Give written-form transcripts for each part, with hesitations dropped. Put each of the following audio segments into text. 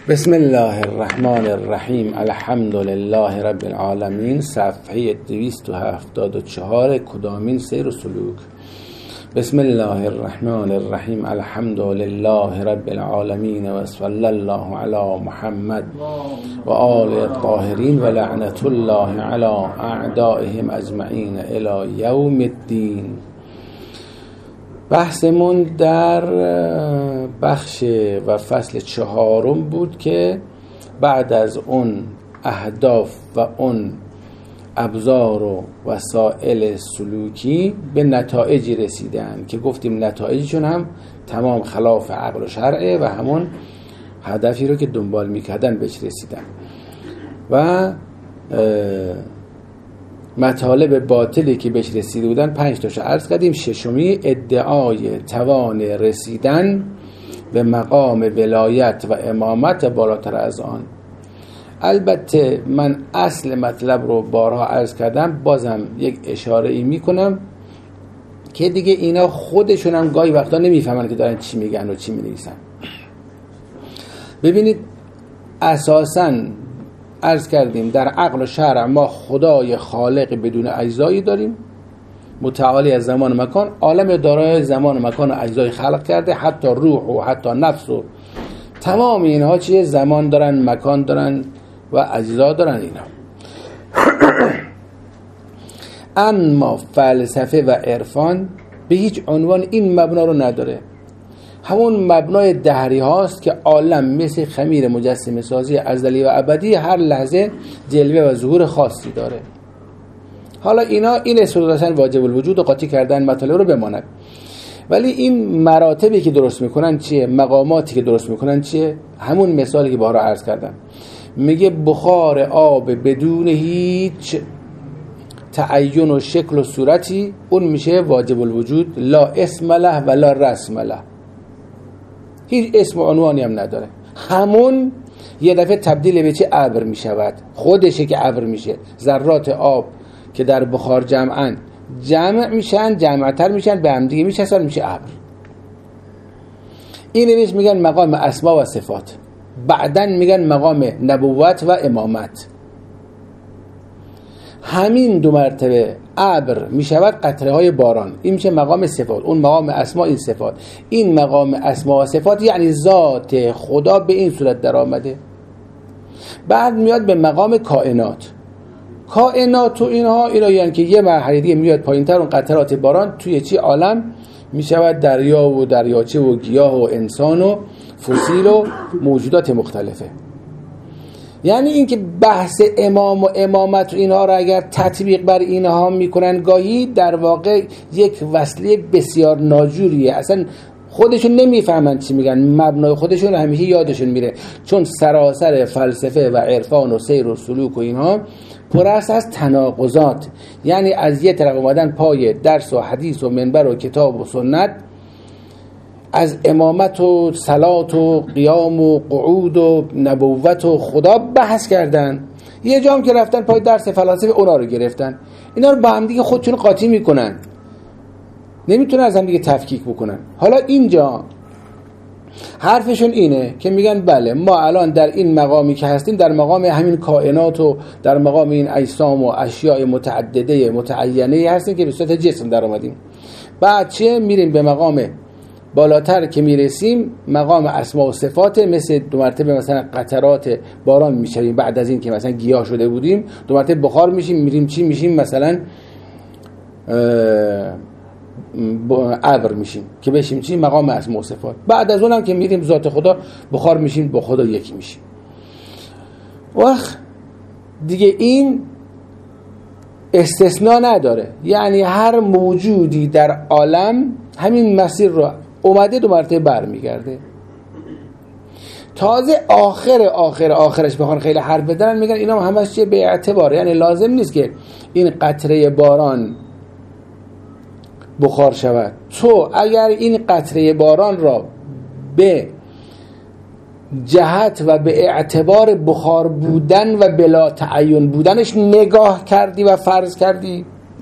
بسم الله الرحمن الرحیم. الحمد لله رب العالمین. صفحه 274. کدامین سیر و سلوک. بسم الله الرحمن الرحیم. الحمد لله رب العالمین و صلی الله علی محمد و آل الطاهرین و لعنت الله علی اعدائهم اجمعین الی یوم الدین. بحثمون در بخش و فصل 4 بود که بعد از اون اهداف و اون ابزار و وسائل سلوکی به نتایجی رسیدن که گفتیم نتایجشون هم تمام خلاف عقل و شرعه و همون هدفی رو که دنبال میکردن بهش رسیدن و مطالب باطلی که بهش رسیده بودن 5 تاشو عرض کردیم. ششمی ادعای توان رسیدن به مقام ولایت و امامت بالاتر از آن. البته من اصل مطلب رو بارها عرض کردم، بازم یک اشاره ای میکنم که دیگه اینا خودشون هم گاهی وقتا نمیفهمن که دارن چی میگن و چی مینویسن. ببینید اساساً عرض کردیم در عقل و شرع ما خدای خالق بدون اجزایی داریم، متعالی از زمان و مکان، عالم دارای زمان و مکان و اجزای خلق کرده، حتی روح و حتی نفس و تمام اینها چیه؟ زمان دارن، مکان دارن و اجزا دارن اینا. اما فلسفه و عرفان به هیچ عنوان این مبنا رو نداره. همون مبنای دهری هاست که عالم مثل خمیر مجسمه سازی ازلی و ابدی هر لحظه جلوه و ظهور خاصی داره. حالا اینا این اساساً واجب الوجود و قاطی کردن مطالب رو بماند، ولی این مراتبی که درست میکنن چیه؟ مقاماتی که درست میکنن چیه؟ همون مثالی که بارها عرض کردم. میگه بخار آب بدون هیچ تعین و شکل و صورتی، اون میشه واجب الوجود، لا اسم له و لا رسم له، هیچ اسم و عنوانی هم نداره. همون یه دفعه تبدیل به چه؟ ابر میشود. خودشه که ابر میشه. ذرات آب که در بخار جمعن جمع میشن، جمعتر میشن، به هم دیگه میچسبن، میشه ابر. این بهش میگن مقام اسما و صفات. بعدن میگن مقام نبوت و امامت. همین دو مرتبه ابر میشود قطره های باران، این میشه مقام صفات، اون مقام اسما، این صفات. این مقام اسما و صفات یعنی ذات خدا به این صورت در آمده. بعد میاد به مقام کائنات. کائنات و اینها یعنی که یه مرحله دیگه میاد پایینتر، اون قطرات باران توی چی؟ عالم میشود دریا و دریاچه و گیاه و انسان و فسیل و موجودات مختلفه. یعنی اینکه بحث امام و امامت و اینها را اگر تطبیق بر اینها میکنن گاهی در واقع یک وصله بسیار ناجوریه، اصلا خودشون نمیفهمن چی میگن، مبنای خودشون همیشه یادشون میره، چون سراسر فلسفه و عرفان و سیر و سلوک و اینها پر است از تناقضات. یعنی از یه طرف اومدن پای درس و حدیث و منبر و کتاب و سنت، از امامت و صلات و قیام و قعود و نبوت و خدا بحث کردن، یه جام که رفتن پای درس فلسفه اونا رو گرفتن. اینا رو با هم دیگه خودشون قاطی میکنن، نمیتونن از هم دیگه تفکیک بکنن. حالا اینجا حرفشون اینه که میگن بله ما الان در این مقامی که هستیم، در مقام همین کائنات و در مقام این اجسام و اشیاء متعدده متعینه هستیم که به صورت جسم در اومدیم. بعد چه؟ میریم به مقام بالاتر که میرسیم، مقام اسما و صفات، مثل دو مرتبه مثلا قطرات باران میشیم. بعد از این که مثلا گیاه شده بودیم، دو مرتبه بخار میشیم، میریم چی میشیم؟ مثلا ابر میشیم که بشیم چی؟ مقام اسما و صفات. بعد از اونم که میریم ذات خدا بخار میشیم، با خدا یکی میشیم. وقت دیگه این استثناء نداره، یعنی هر موجودی در عالم همین مسیر رو اومده دو مرتبه برمیگرده. تازه آخرش بخوان خیلی حرف بدن میگن اینا همش چیه؟ به اعتبار، یعنی لازم نیست که این قطره باران بخار شود. تو اگر این قطره باران را به جهت و به اعتبار بخار بودن و بلا تعین بودنش نگاه کردی و فرض کردی،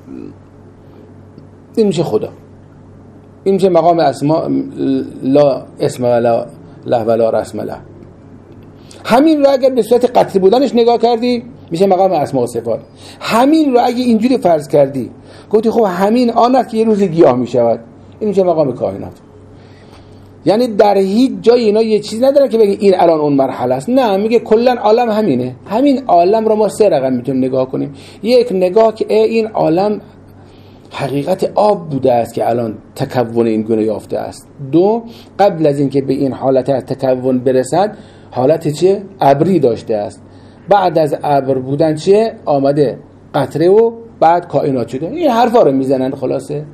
این میشه خدا. این میشه مقام اسما، لا اسم ولا له ولا رسم له. همین رو اگر به صورت قطعی بودنش نگاه کردی میشه مقام اسماء و صفات. همین رو اگه اینجوری فرض کردی گفتی خب همین آن است که یه روز گیاه میشود، این میشه مقام کائنات. یعنی در هیچ جای اینا یه چیز نداره که بگی این الان اون مرحله است، نه، میگه کلا عالم همینه. همین عالم رو ما 3 رقم میتونیم نگاه کنیم. یک، نگاه که این عالم حقیقت آب بوده است که الان تکون این گونه یافته است. 2، قبل از اینکه به این حالت تکون برسد حالت چه؟ ابری داشته است. بعد از ابر بودن چه؟ آمده قطره و بعد کائنات شده. این حرفا رو میزنن خلاصه.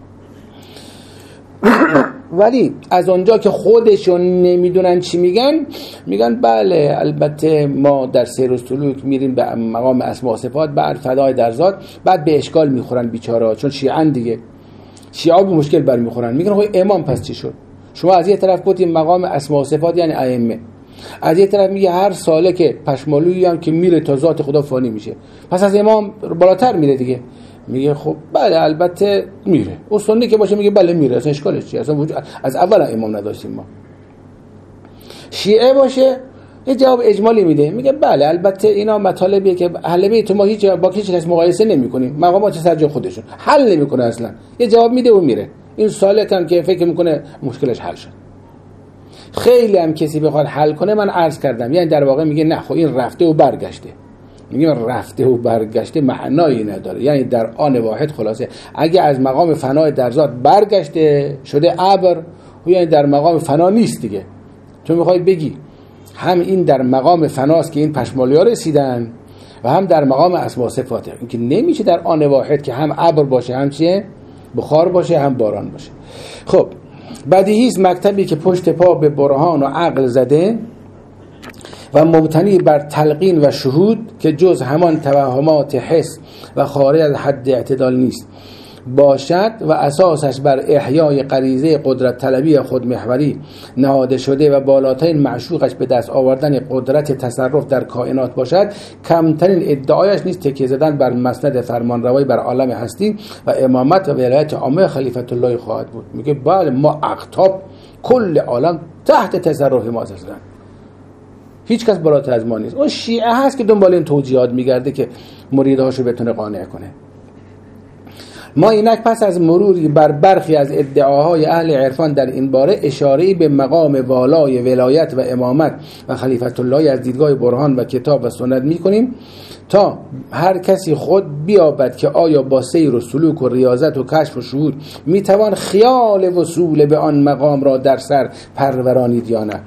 ولی از اونجا که خودشون نمیدونن چی میگن، میگن بله البته ما در سیر و سلوک میریم به مقام اسماء و صفات، بعد فدای در ذات، بعد به اشکال میخورن بیچاره‌ها، چون شیعه‌ان دیگه. شیعه به مشکل برمیخورن. میگن خب امام پس چی شد؟ شما از یه طرف گفتید مقام اسماء و صفات یعنی ائمه، از یه طرف میگه هر سالک پشمالویی هم که میره تا ذات خدا فانی میشه، پس از امام بالاتر میره دیگه. میگه خب بله البته میره. اون سنی که باشه میگه بله میره، اصلا اشکالش چیه؟ اصلا از اول امام نداشتیم ما. شیعه باشه یه جواب اجمالی میده، میگه بله البته اینا مطالبیه که اهل بیت ما هیچ با هیچ کس مقایسه نمیکنیم، مقامات سر جای خودشون، حل نمیکنه اصلا. یه جواب میده و میره. این سالکن که فکر میکنه مشکلش حل شد. خیلی هم کسی بخواد حل کنه، من عرض کردم، یعنی در واقع میگه نه خب این رفته و برگشته. میگه رفته و برگشته معنایی نداره، یعنی در آن واحد خلاصه اگه از مقام فنای در ذات برگشته شده ابر، یعنی در مقام فنا نیست دیگه. تو میخوای بگی هم این در مقام فناست که این پشمالیا رسیدن و هم در مقام اسماء و صفاته. این که نمیشه در آن واحد که هم ابر باشه، هم چیه بخار باشه، هم باران باشه. خب بدیهی است مکتبی که پشت پا به برهان و عقل زده و مبتنی بر تلقین و شهود که جز همان توهمات حس و خارج از حد اعتدال نیست باشد و اساسش بر احیای غریزه قدرت طلبی خودمحوری نهاده شده و بالاترین معشوقش به دست آوردن قدرت تصرف در کائنات باشد، کمترین ادعایش نیست تکیه زدن بر مسند فرمانروایی بر عالم هستی و امامت و ولایت عامه خلیفت الله خواهد بود. میگه بله ما اقطاب کل عالم تحت تصرف ما هستن، هیچ کس بالاتر از ما نیست. اون شیعه هست که دنبال این توجیهات میگرده که مریدهاشو بتونه قانع کنه. ما اینک پس از مروری بر برخی از ادعاهای اهل عرفان در این باره اشاره‌ای به مقام والای ولایت و امامت و خلیفت الله از دیدگاه برهان و کتاب و سنت می‌کنیم تا هر کسی خود بیابد که آیا با سیر و سلوک و ریاضت و کشف و شهود میتوان خیال وصول به آن مقام را در سر پرورانید یا نه.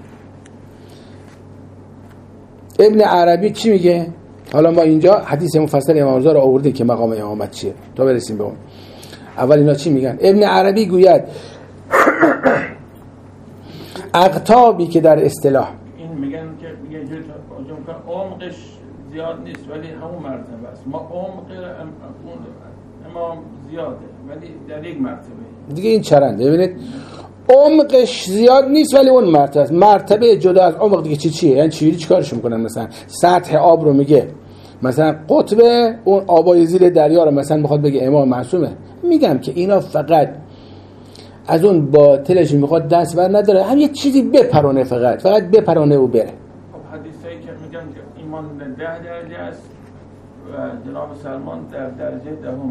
ابن عربی چی میگه؟ حالا ما اینجا حدیث مفصل امام رضا رو آوردیم که مقام امامت چیه تا برسیم به اون. اول اینا چی میگن؟ ابن عربی گوید اقطابی که در اصطلاح این میگن که میگه عمقش زیاد نیست ولی همون مرتبه است. ما عمق اون امام زیاده ولی در یک مرتبه دیگه. این چرنده ببینید عمقش زیاد نیست ولی اون مرتبه است. مرتبه جدا از عمق دیگه چیه؟ یعنی چیکارش میکنن؟ مثلا سطح آب رو میگه مثلا قطب اون آبای زیر دریا رو مثلا میخواد بگه امام معصومه. میگم که اینا فقط از اون باطلش میخواد دست بر نداره، هم یه چیزی بپرونه، فقط بپرونه و بره. خب حدیثایی که میگن که ایمان 10 درجه است و جناب سلمان در درجه دهمه.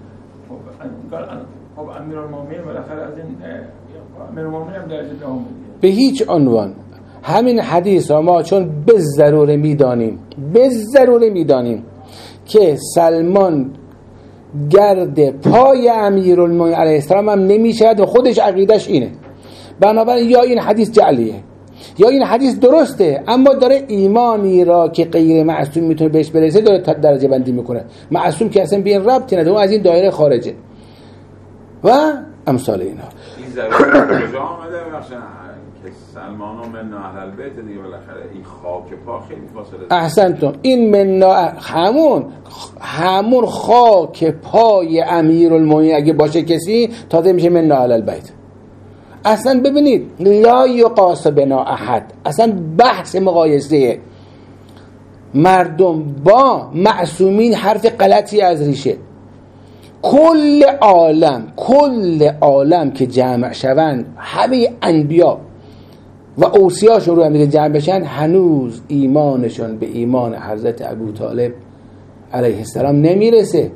خب امیرالمومنین بالاخره از این امیرالمومنین هم درجه دهمه. به هیچ عنوان همین حدیث ها ما چون به ضروره میدانیم که سلمان گرد پای امیرالمومنین علیه السلام هم نمیشد و خودش عقیدش اینه. بنابراین یا این حدیث جعلیه یا این حدیث درسته، اما داره ایمانی را که غیر معصوم میتونه بهش برسه داره درجه بندی میکنه. معصوم که اصلا به این ربطی نداره، اون از این دایره خارجه و امثال اینا. این ضرورت کجا آمده که سلمان و من اهل البیت دیگه بالاخره این خاک پا خیلی فاصله. احسنتم. این من همون خاک پای امیرالمومنین اگه باشه کسی تازه میشه من اهل البیت. اصلا ببینید لا یقاس بنا احد، اصلا بحث مقایسه مردم با معصومین حرف غلطی از ریشه. کل عالم که جمع شوند، همه انبیا و اوصیاشون رو هم دیگه جمع بشن، هنوز ایمانشون به ایمان حضرت ابو طالب علیه السلام نمیرسه.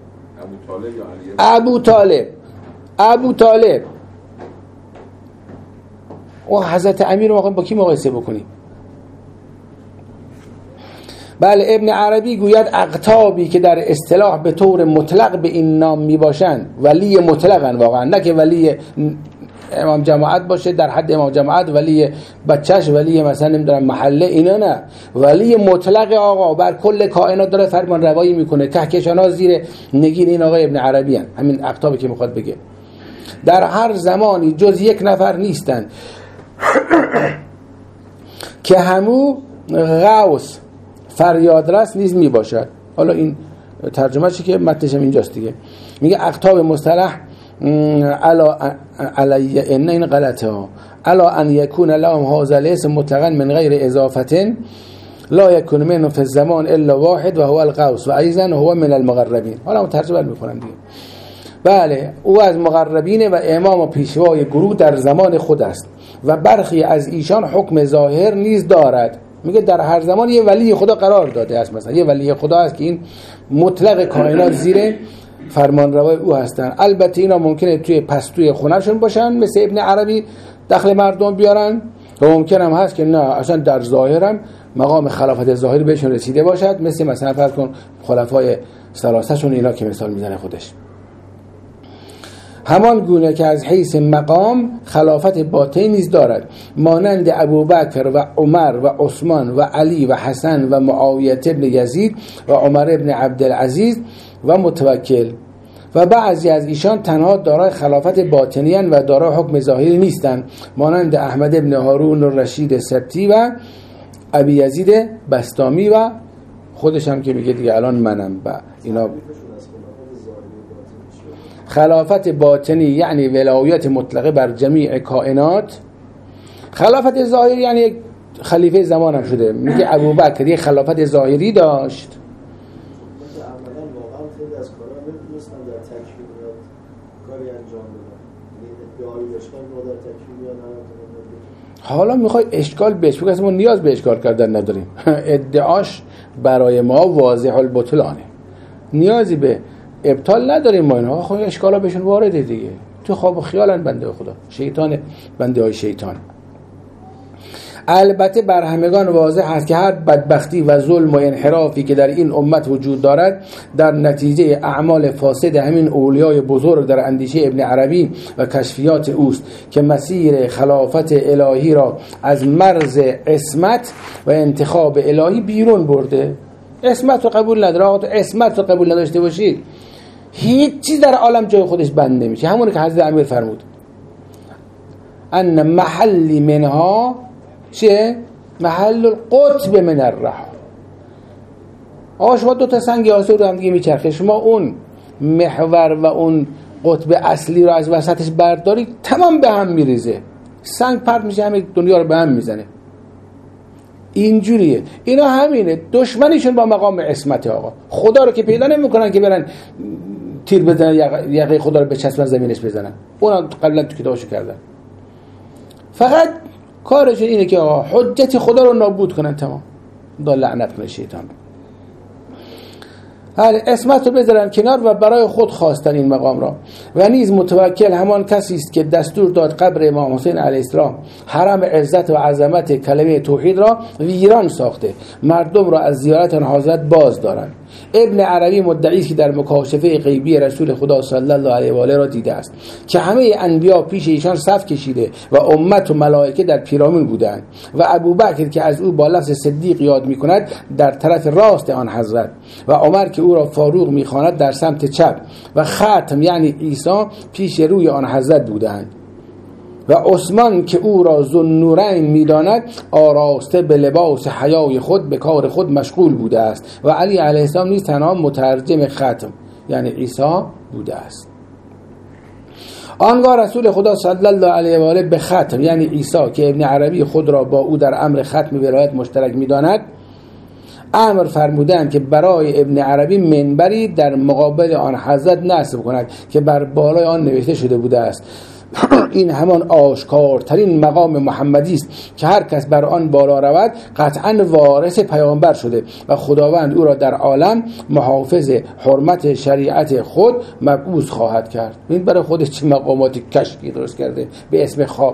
ابو طالب و حضرت امیر رو با کی مقایسه بکنیم؟ بله، ابن عربی گوید اقطابی که در اصطلاح به طور مطلق به این نام می باشند ولی مطلقن، واقعا نه که ولی امام جماعت باشه در حد امام جماعت، ولی بچهش، ولی مثلا نمیدونم محله، اینا نه، ولی مطلق آقا بر کل کائنات داره فرمان روایی میکنه. کهکشان‌ها زیر نگین این آقای ابن عربی هن. همین اقطابی که میخواد بگه در هر زمانی جز یک نفر نیستند که همو غوث فریادرس نیز می باشد. حالا این ترجمه چی که متنش هم اینجاست دیگه، میگه اقطاب مصطلح علی این غلطه ها الا ان یکون لهم هذا الاسم مطلقا من غیر اضافه لا یکون منه فی الزمان الا واحد و هو الغوث و ایضا هو من المقربین. حالا ترجمه میکنم دیگه. بله، او از مقربین و امام و پیشوای گروه در زمان خود است و برخی از ایشان حکم ظاهر نیز دارد. میگه در هر زمان یه ولی خدا قرار داده است، مثلا یه ولی خدا است که این مطلق کائنات زیر فرمانروای او هستن. البته اینا ممکنه توی پستوی خونه‌شون باشن مثل ابن عربی داخل مردم بیارن و ممکن هم هست که نه اصلا در ظاهرم مقام خلافت ظاهری بهشون رسیده باشد، مثلا فرض کن خلفای ثلاثه‌شون اینا که مثال میزنه خودش. همان گونه که از حیث مقام خلافت باطنی نیز دارد، مانند ابوبکر و عمر و عثمان و علی و حسن و معاویه ابن یزید و عمر ابن عبدالعزیز و متوکل و بعضی از ایشان تنها دارای خلافت باطنی اند و دارای حکم ظاهری نیستند، مانند احمد ابن هارون الرشید سبتی و ابی یزید بسطامی و خودش هم که میگه دیگه الان منم با اینا. خلافت باطنی یعنی ولایت مطلقه بر جمیع کائنات. خلافت ظاهری یعنی یک خلیفه زمان هم شده. میگه ابوبکر یک خلافت ظاهری داشت. حالا میخوای اشکال بهش بگه، اصلا ما نیاز به اشکال کردن نداریم. ادعاش برای ما واضح البطلانه، نیازی به ابطال نداریم ما. اینا خب اشکالا بهشون وارده دیگه، تو خواب و خیالن بنده خدا، شیطان بنده های شیطان. البته بر همگان واضح است که هر بدبختی و ظلم و انحرافی که در این امت وجود دارد در نتیجه اعمال فاسد همین اولیای بزرگ در اندیشه ابن عربی و کشفیات اوست که مسیر خلافت الهی را از مرز عصمت و انتخاب الهی بیرون برده. عصمت رو قبول نداره. آقا تو عصمت رو قبول نداشته باشید هیچ چیز در عالم جای خودش بند نمیشه. همون که حضرت امیر فرمود ان محلی منها چه؟ محل القطب من الرحم. آقا شما دو تا سنگ یاسه رو هم دیگه میچرخه، شما اون محور و اون قطب اصلی رو از وسطش برداری تمام به هم میریزه، سنگ پرت میشه همه دنیا رو به هم میزنه. اینجوریه. اینا همینه، دشمنیشون با مقام عصمت. آقا خدا رو که پیدا نمیکنن که برن تیر بزنن یقه خدا رو به چسبن زمینش بزنن، اونا قبلا تو کتابشو کردن. فقط کارشون اینه که آقا حجت خدا رو نابود کنن، تمام. خدا لعنت کنه شیطان. عصمت رو بذارن کنار و برای خود خواستن این مقام را. و نیز متوکل همان کسی است که دستور داد قبر امام حسین علیه السلام، حرم عزت و عظمت کلمه توحید را ویران ساخته، مردم را از زیارت آن حضرت باز دارند. ابن عربی مدعی است که در مکاشفه غیبی رسول خدا صلی الله علیه و آله را دیده است که همه انبیا پیش ایشان صف کشیده و امت و ملائکه در پیرامون بودند و ابوبکر که از او با لفظ صدیق یاد می‌کند در طرف راست آن حضرت و عمر که او را فاروق می‌خواند در سمت چپ و ختم یعنی عیسی پیش روی آن حضرت بودند و عثمان که او را ذوالنورین می‌داند آراسته به لباس حیای خود به کار خود مشغول بوده است و علی علیه السلام نیز تنها مترجم ختم یعنی عیسی بوده است. آنگاه رسول خدا صلی الله علیه و آله به ختم یعنی عیسی که ابن عربی خود را با او در امر ختم ولایت مشترک می‌داند امر فرمودند که برای ابن عربی منبری در مقابل آن حضرت نصب کند که بر بالای آن نوشته شده بوده است این همان آشکارترین مقام محمدی است که هر کس بر آن بالا رود قطعا وارث پیامبر شده و خداوند او را در عالم محافظ حرمت شریعت خود مبعوث خواهد کرد. این برای خودش چه مقاماتی کشفی درست کرده به اسم خواب.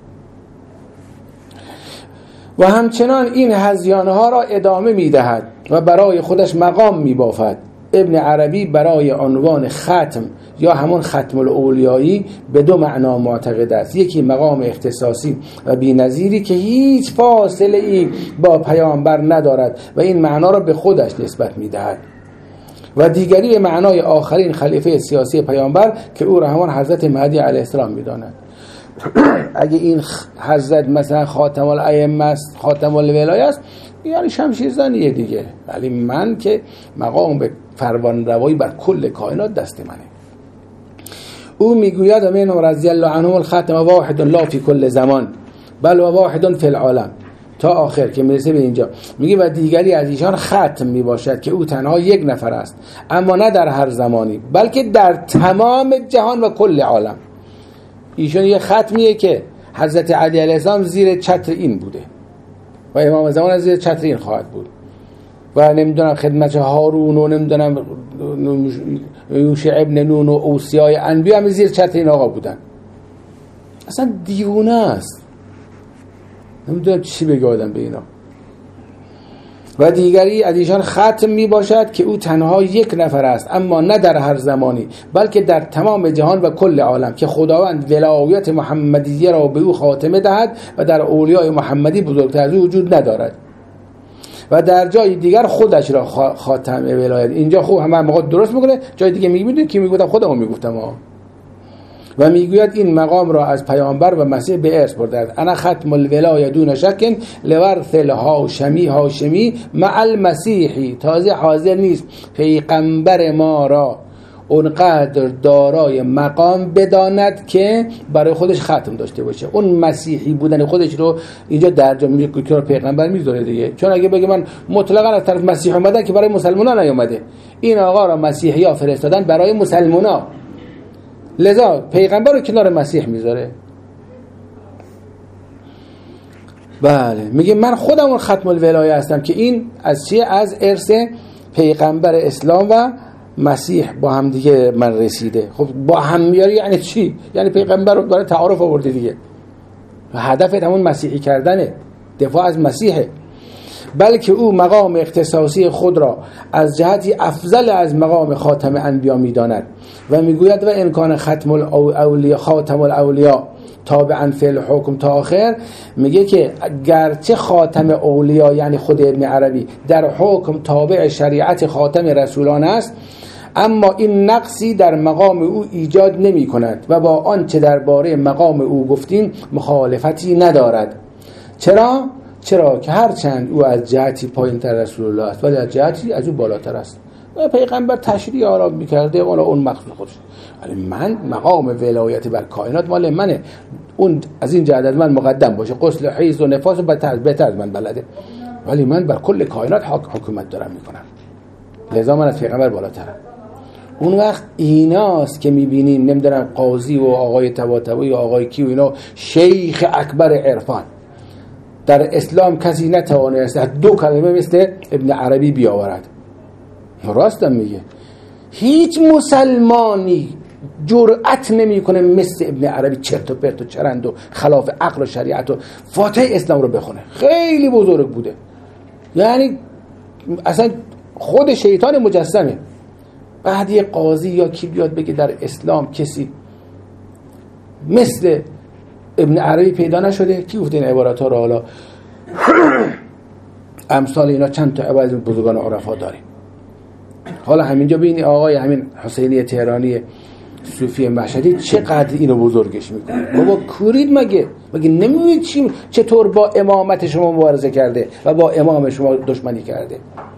و همچنان این هذیانه ها را ادامه میدهد و برای خودش مقام میبافد. ابن عربی برای عنوان ختم یا همون ختم الاولیایی به دو معنا معتقد است. یکی مقام اختصاصی و بی‌نظیری که هیچ فاصله ای با پیامبر ندارد و این معنا را به خودش نسبت میدهد، و دیگری به معنای آخرین خلیفه سیاسی پیامبر که او را همون حضرت مهدی علیه السلام میداند. اگه این حضرت مثلا خاتم الائمه است، خاتم الولایه است، یعنی شمشیرزنیه دیگه. ولی من که مقام به فرمان روایی بر کل کائنات دست منه. او میگوید و منهم رضی الله عنهم الختم واحد لا فی کل زمان بل و واحد فی العالم تا آخر که میرسه به اینجا. میگه و دیگری از ایشان ختم میباشد که او تنها یک نفر است، اما نه در هر زمانی بلکه در تمام جهان و کل عالم. ایشون یه ختمیه که حضرت علی علیه السلام زیر چتر این بوده و امام زمان از زیر چتر این خواهد بود و نمیدونم خدمت هارون و نمیدونم یوشع ابن نون و اوصیای انبیا هم زیر چتر این آقا بودن. اصلا دیوونه است، نمیدونم چی بگه آدم به اینا. و دیگری از ایشان ختم می باشد که او تنها یک نفر است، اما نه در هر زمانی بلکه در تمام جهان و کل عالم، که خداوند ولایت محمدیه را به او خاتمه دهد و در اولیای محمدی بزرگتر از او وجود ندارد. و در جای دیگر خودش را خاتم ولایت. اینجا خوب همه موقع درست میکنه، جای دیگه میگه که میگفتم خودمو میگفتم و میگوید این مقام را از پیامبر و مسیح به ارث برده است. انا ختم الولایه دون شک لورث هاشمی مع المسیحی. تازه حاضر نیست پیغمبر ما را اونقدر دارای مقام بداند که برای خودش ختم داشته باشه. اون مسیحی بودن خودش رو اینجا درجا میگه که پیغمبر میذاره دیگه. چون اگه بگه من مطلقاً از طرف مسیح اومدن که برای مسلمانان نیومده، این آقا را مسیحی‌ها فرستادن برای مسلمانان، لذا پیغمبر رو کنار مسیح میذاره. بله، میگه من خودم اون ختم الولایه هستم که این از چیه؟ از ارث پیغمبر اسلام و مسیح با هم دیگه من رسیده. خب با هم میاری یعنی چی؟ یعنی پیغمبر رو برای تعارف آورده دیگه و هدفت همون مسیحی کردنه، دفاع از مسیحه. بلکه او مقام اختصاصی خود را از جهتی افضل از مقام خاتم انبیا میداند و میگوید و امکان ختم الاولیا خاتم الاولیا تابعا فی الحکم تا آخر. میگه که گرچه خاتم اولیا یعنی خود ابن عربی در حکم تابع شریعت خاتم رسولان است، اما این نقصی در مقام او ایجاد نمی کند و با آنچه درباره مقام او گفتیم مخالفتی ندارد. چرا که هرچند او از جهتی پایین تر رسول الله است ولی از جهتی از او بالاتر است. پیغمبر تشریع آرام میکرده والا اون مخصوص خودش، ولی من مقام ولایت بر کائنات مال منه، اون از این جهت از من مقدم باشه، غسل حیض و نفاس بهتر از من بلده، ولی من بر کل کائنات حکومت دارم میکنم، لذا من از پیغمبر بالاترم. اون وقت ایناست که میبینیم نمیدونم قاضی و آقای طباطبایی و آقای کی و اینا شیخ اکبر عرفان در اسلام کسی نتوانست دو کلمه مثل ابن عربی بیاورد. راستم میگه هیچ مسلمانی جرأت نمیکنه مثل ابن عربی چرت و پرت و چرند و خلاف عقل و شریعت و فاتح اسلام رو بخونه. خیلی بزرگ بوده، یعنی اصلا خود شیطان مجسمه. بعد یه قاضی یا کی بیاد بگه در اسلام کسی مثل ابن عربی پیدا نشده، کی گفته این عبارات ها رو؟ حالا امثال اینا چند تا عبارت بزرگان عرفا داریم. حالا همینجا ببینی آقای همین حسینی تهرانی صوفی مشهدی چقدر اینو بزرگش میکنه. بابا کورید مگه نمیدونید چطور با امامت شما مبارزه کرده و با امام شما دشمنی کرده؟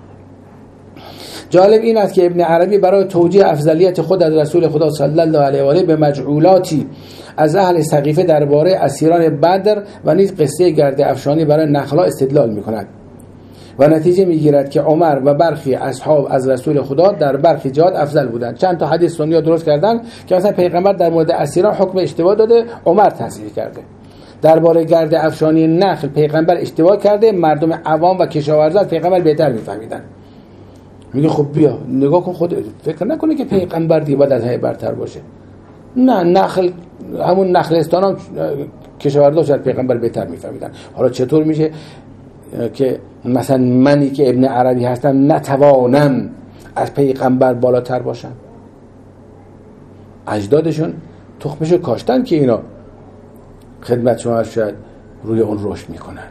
جالب این است که ابن عربی برای توجیه افضلیت خود از رسول خدا صلی الله علیه و آله به مجعولاتی از اهل سقیفه درباره اسیران بدر و نیز قصه گرد افشانی برای نخلا استدلال میکند. و نتیجه میگیرد که عمر و برخی اصحاب از رسول خدا در برخی جهات افضل بودند. چند تا حدیث سنی درست کردن که مثلا پیغمبر در مورد اسیران حکم اشتباه داده، عمر تصحیح کرده. درباره گرد افشانی نخل پیغمبر اشتباه کرده، مردم عوام و کشاورزان پیغمبر بهتر میفهمیدن. میگه خب بیا نگاه کن، خود فکر نکنه که پیغمبر دیگه باید از همه برتر باشه. نه، نخل همون نخلستان هم کشاورزا شاید پیغمبر بهتر میفهمیدن. حالا چطور میشه که مثلا منی که ابن عربی هستم نتوانم از پیغمبر بالاتر باشم؟ اجدادشون تخمشو کاشتن که اینا خدمت شما شاید روی اون رشد میکنن.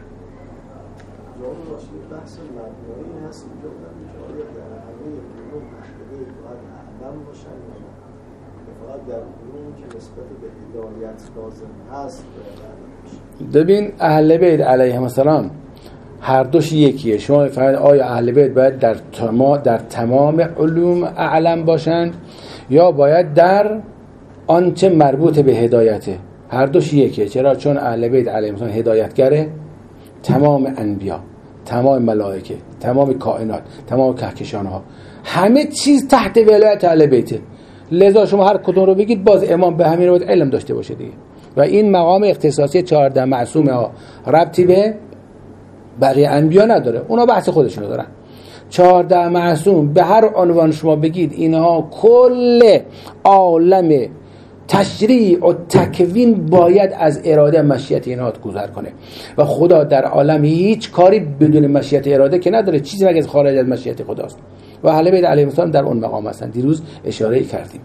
ببین اهل بیت علیهم السلام هر دوش یکیه. شما فقط آیا اهل بیت باید در تمام علوم اعلم باشند یا باید در آنچه مربوط به هدایته؟ هر دوش یکیه. چرا؟ چون اهل بیت علیهم السلام هدایتگره تمام انبیا، تمام ملائکه، تمام کائنات، تمام کهکشانها، همه چیز تحت ولایت اهل بیته. لذا شما هر کدوم رو بگید باز امام به همین رو باید علم داشته باشه دیگه. و این مقام اختصاصی 14 معصوم ها ربطی به بقیه انبیا نداره، اونا بحث خودشون دارن. 14 معصوم به هر عنوان شما بگید اینها کل عالم تشریع و تکوین باید از اراده مشیت اینها گذر کنه و خدا در عالم هیچ کاری بدون مشیت اراده که نداره، چیزی مگه خارج از مشیت خداست. و اهل بیت علیهم السلام در اون مقام هستن. دیروز اشاره کردیم.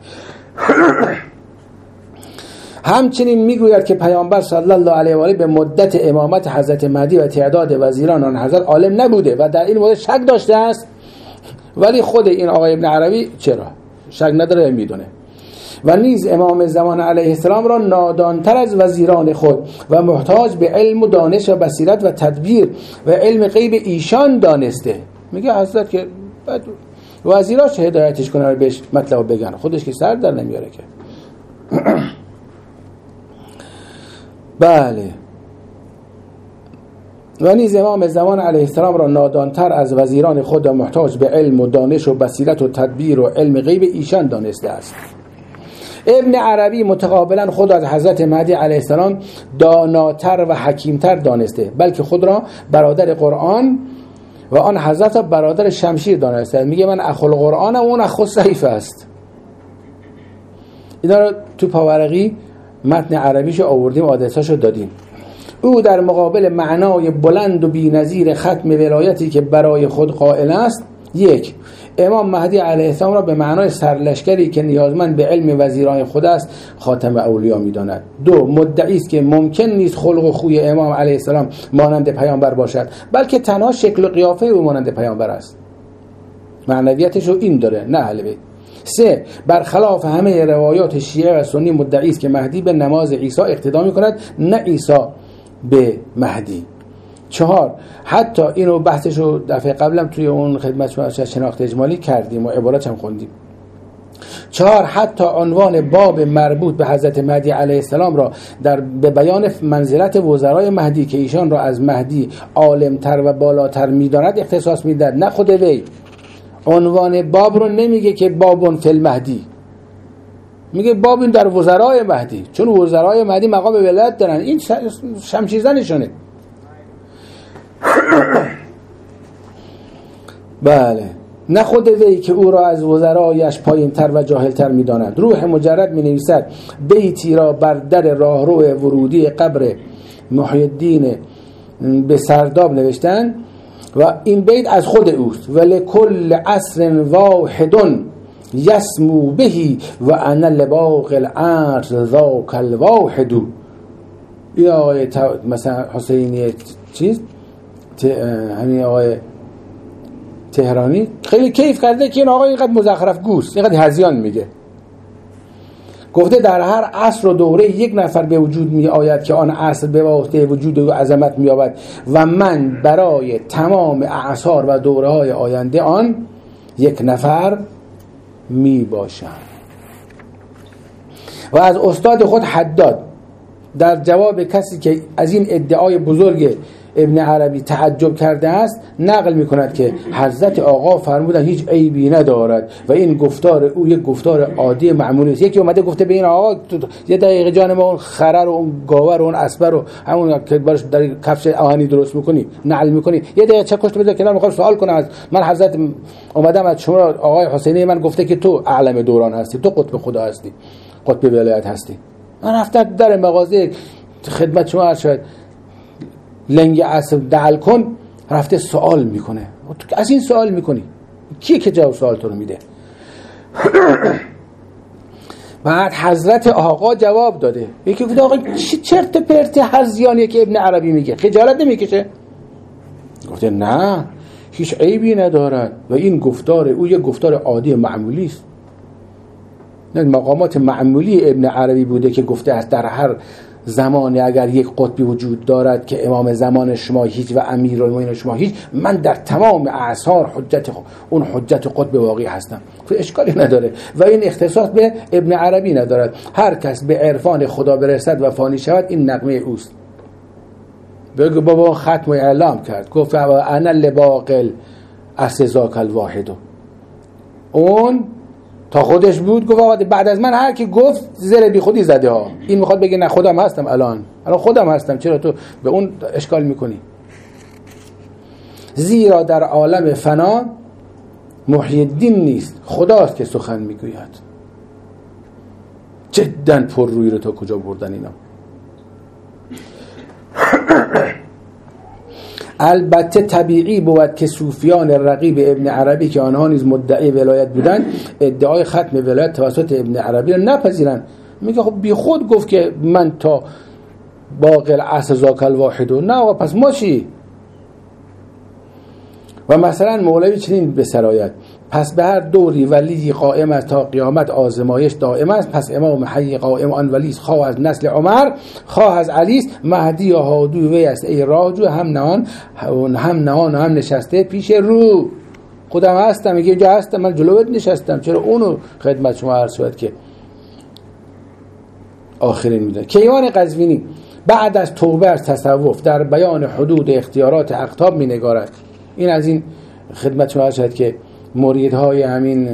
همچنین میگوید که پیامبر صلی الله علیه و آله به مدت امامت حضرت مهدی و تعداد وزیران آن حضرت عالم نبوده و در این مورد شک داشته است، ولی خود این آقای ابن عربی چرا شک نداره، میدونه. و نیز امام زمان علیه السلام را نادانتر از وزیران خود و محتاج به علم و دانش و بصیرت و تدبیر و علم غیب ایشان دانسته. میگه حضرت که وزیراش هدایتش کنن و بهش مطلب بگن، خودش که سر در نمیاره که. بله. و نیز امام زمان علیه السلام را نادانتر از وزیران خود و محتاج به علم و دانش و بصیرت و تدبیر و علم غیب ایشان دانسته است. ابن عربی متقابلا خود از حضرت مهدی علیه السلام داناتر و حکیمتر دانسته، بلکه خود را برادر قرآن و آن حضرت برادر شمشیر دانسته. میگه من اخو القرآنم و اون اخو السیف است. اینا رو تو پاورقی متن عربیشو آوردیم، آدرساشو دادیم. او در مقابل معنای بلند و بی‌نظیر ختم ولایتی که برای خود قائل است، یک، امام مهدی علیه السلام را به معنای سرلشکری که نیازمند به علم وزیران خود است خاتم اولیا می‌داند. دو، مدعی است که ممکن نیست خلق و خوی امام علیه السلام مانند پیامبر باشد، بلکه تنها شکل و قیافه او مانند پیامبر است. معنویتش رو این داره، نه اهل بیت. سه، برخلاف همه روایات شیعه و سنی مدعی است که مهدی به نماز عیسی اقتدا می‌کند، نه عیسی به مهدی. چهار، حتی اینو بحثشو دفعه قبلم توی اون خدمت شما شناخت اجمالی کردیم و عبارت هم خوندیم. چهار، حتی عنوان باب مربوط به حضرت مهدی علیه السلام را به بیان منزلت وزرای مهدی که ایشان را از مهدی عالمتر و بالاتر می‌داند اختصاص می‌دهد، نه خود وی. عنوان باب رو نمیگه که بابون فی المهدی، میگه باب این در وزرای مهدی، چون وزرای مهدی مقام ولایت دارن، این شمشیرزنشونه. بله، نه خود وی که او را از وزرایش پایین‌تر و جاهل‌تر می‌داند. روح مجرد می‌نویسد بیتی را بر در راهرو ورودی قبر محی الدین به سرداب نوشتن و این بیت از خود اوست: ولکل عصر واحد یسمو بهی و انا لباق العرض ذاک الواحد. این آقای مثلا حسینی چیز همین آقای تهرانی خیلی کیف کرده که این آقای اینقدر مزخرف گوست، اینقدر هذیان میگه. گفته در هر عصر و دوره یک نفر به وجود می آید که آن عصر به واسطه وجود و عظمت می یابد و من برای تمام اعصار و دوره های آینده آن یک نفر می باشم. و از استاد خود حداد در جواب کسی که از این ادعای بزرگ ابن عربی تعجب کرده است نقل میکند که حضرت آقا فرمودن هیچ عیبی ندارد و این گفتار او یک گفتار عادی معمولی است. یکی اومده گفته به این آقا یه دقیقه جان ما اون خره رو اون گاوه رو اون اسبه رو همون که براش در کفش آهنی درست میکنی نقل میکنی یه دقیقه چه کشت بذار کنار میخوام سوال کنم از من حضرت اومدم از شما آقای حسینی من گفته که تو اعلم دوران هستی تو قطب خدا هستی قطب ولایت هستی من رفتم در مغازه خدمت شما عرض شد لنگ اسب دعل کن رفته سوال میکنه از این سوال میکنی کی که جواب سوال تو رو میده بعد حضرت آقا جواب داده یکی گفته آقا چی چرت پرت هرزیانیه که ابن عربی میگه خجالت نمیکشه گفته نه هیچ عیبی ندارد و این گفتار او یک گفتار عادی معمولی است نه مقامات معمولی ابن عربی بوده که گفته است در هر زمانی اگر یک قطبی وجود دارد که امام زمان شما هیچ و امیرالمومنین شما هیچ من در تمام اعصار اون حجت قطب واقعی هستم اشکالی نداره و این اختصاص به ابن عربی ندارد هر کس به عرفان خدا برسد و فانی شود این نغمه اوست بگو بابا ختم و اعلام کرد گفت انا لباقل اسزاک الواحد اون تا خودش بود گفت بعد از من هر کی گفت زیر بی خودی زده ها این میخواد بگه نه خودم هستم الان خودم هستم چرا تو به اون اشکال میکنی زیرا در عالم فنا محی الدین نیست خداست که سخن میگوید جدا پر روی رو تا کجا بردن اینا البته طبیعی بود که صوفیان رقیب ابن عربی که آنها نیز مدعی ولایت بودند ادعای ختم ولایت توسط ابن عربی را نپذیرند میگه خب بی خود گفت که من تا باقل اسزاک الواحد نه آقا پس ما چی و مثلا مولوی چنین بسرایت پس به هر دوری ولی قائم است تا قیامت آزمایش دائم است پس امام حی قائم آن ولی خواه از نسل عمر خواه از علی است مهدی یا هادو وی است ای راجو هم نهان هم نشسته پیش رو خودم هستم میگه اینجا هستم من جلوت نشستم چرا اونو خدمت شما عرض شد که آخرین میدن کیوان قزوینی بعد از توبه از تصوف در بیان حدود اختیارات اقطاب مینگارد این از این خدمت شما عرض شد که مریدهای همین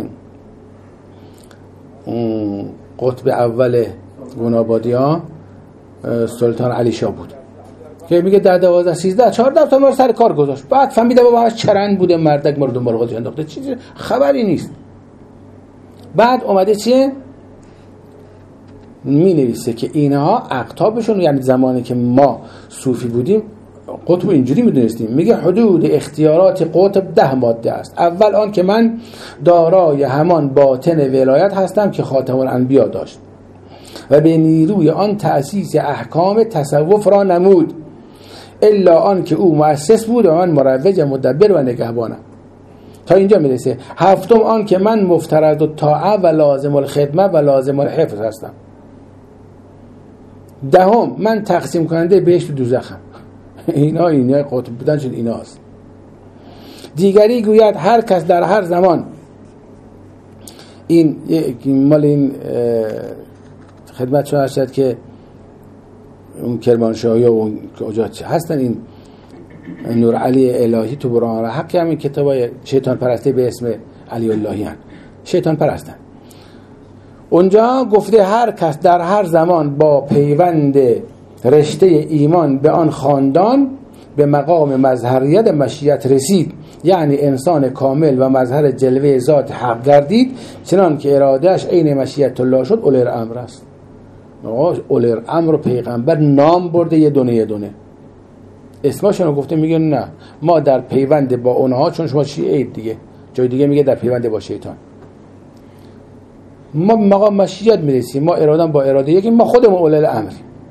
قطب اول گنابادی ها سلطان علی شاه بود که میگه در 12 13 14 تا ما سر کار گذاشت بعد فهمیده بابا همش چرند بوده مردک ما رو دنبال خودش انداخته چیزی خبری نیست بعد اومده چیه می نویسه که اینها اقطابشون یعنی زمانی که ما صوفی بودیم قطب اینجوری میدونستیم میگه حدود اختیارات قطب 10 ماده است اول آن که من دارای همان باطن ولایت هستم که خاتم الانبیا داشت و به نیروی آن تأسیس احکام تصوف را نمود الا آن که او مؤسس بود و من مروج مدبر و نگهبانم تا اینجا میرسه هفتم آن که من مفترض الطاعه و لازم الخدمه و لازم الحفظ هستم دهم من تقسیم کننده بهشت و دوزخم اینا قطب بودن شد ایناست دیگری گوید هر کس در هر زمان این مال این خدمت شما هستد که اون کرمانشاهی و اون کجا هستن این نور علی الهی تو برهان حق همین کتابای شیطان پرستی به اسم علی اللهی هن شیطان پرستن اونجا گفته هر کس در هر زمان با پیوند رشته ایمان به آن خاندان به مقام مظهریت مشیت رسید یعنی انسان کامل و مظهر جلوه ذات حق گردید چنان که ارادهش عین مشیت الله شد اولر امر است اولر امر و پیغمبر نام برده یه دونه اسمشون رو گفته میگه نه ما در پیوند با اونها چون شما شیعه دیگه جای دیگه میگه در پیوند با شیطان ما مقام مشیت میرسیم ما اراده با اراده یکی ما خودمون اولر امر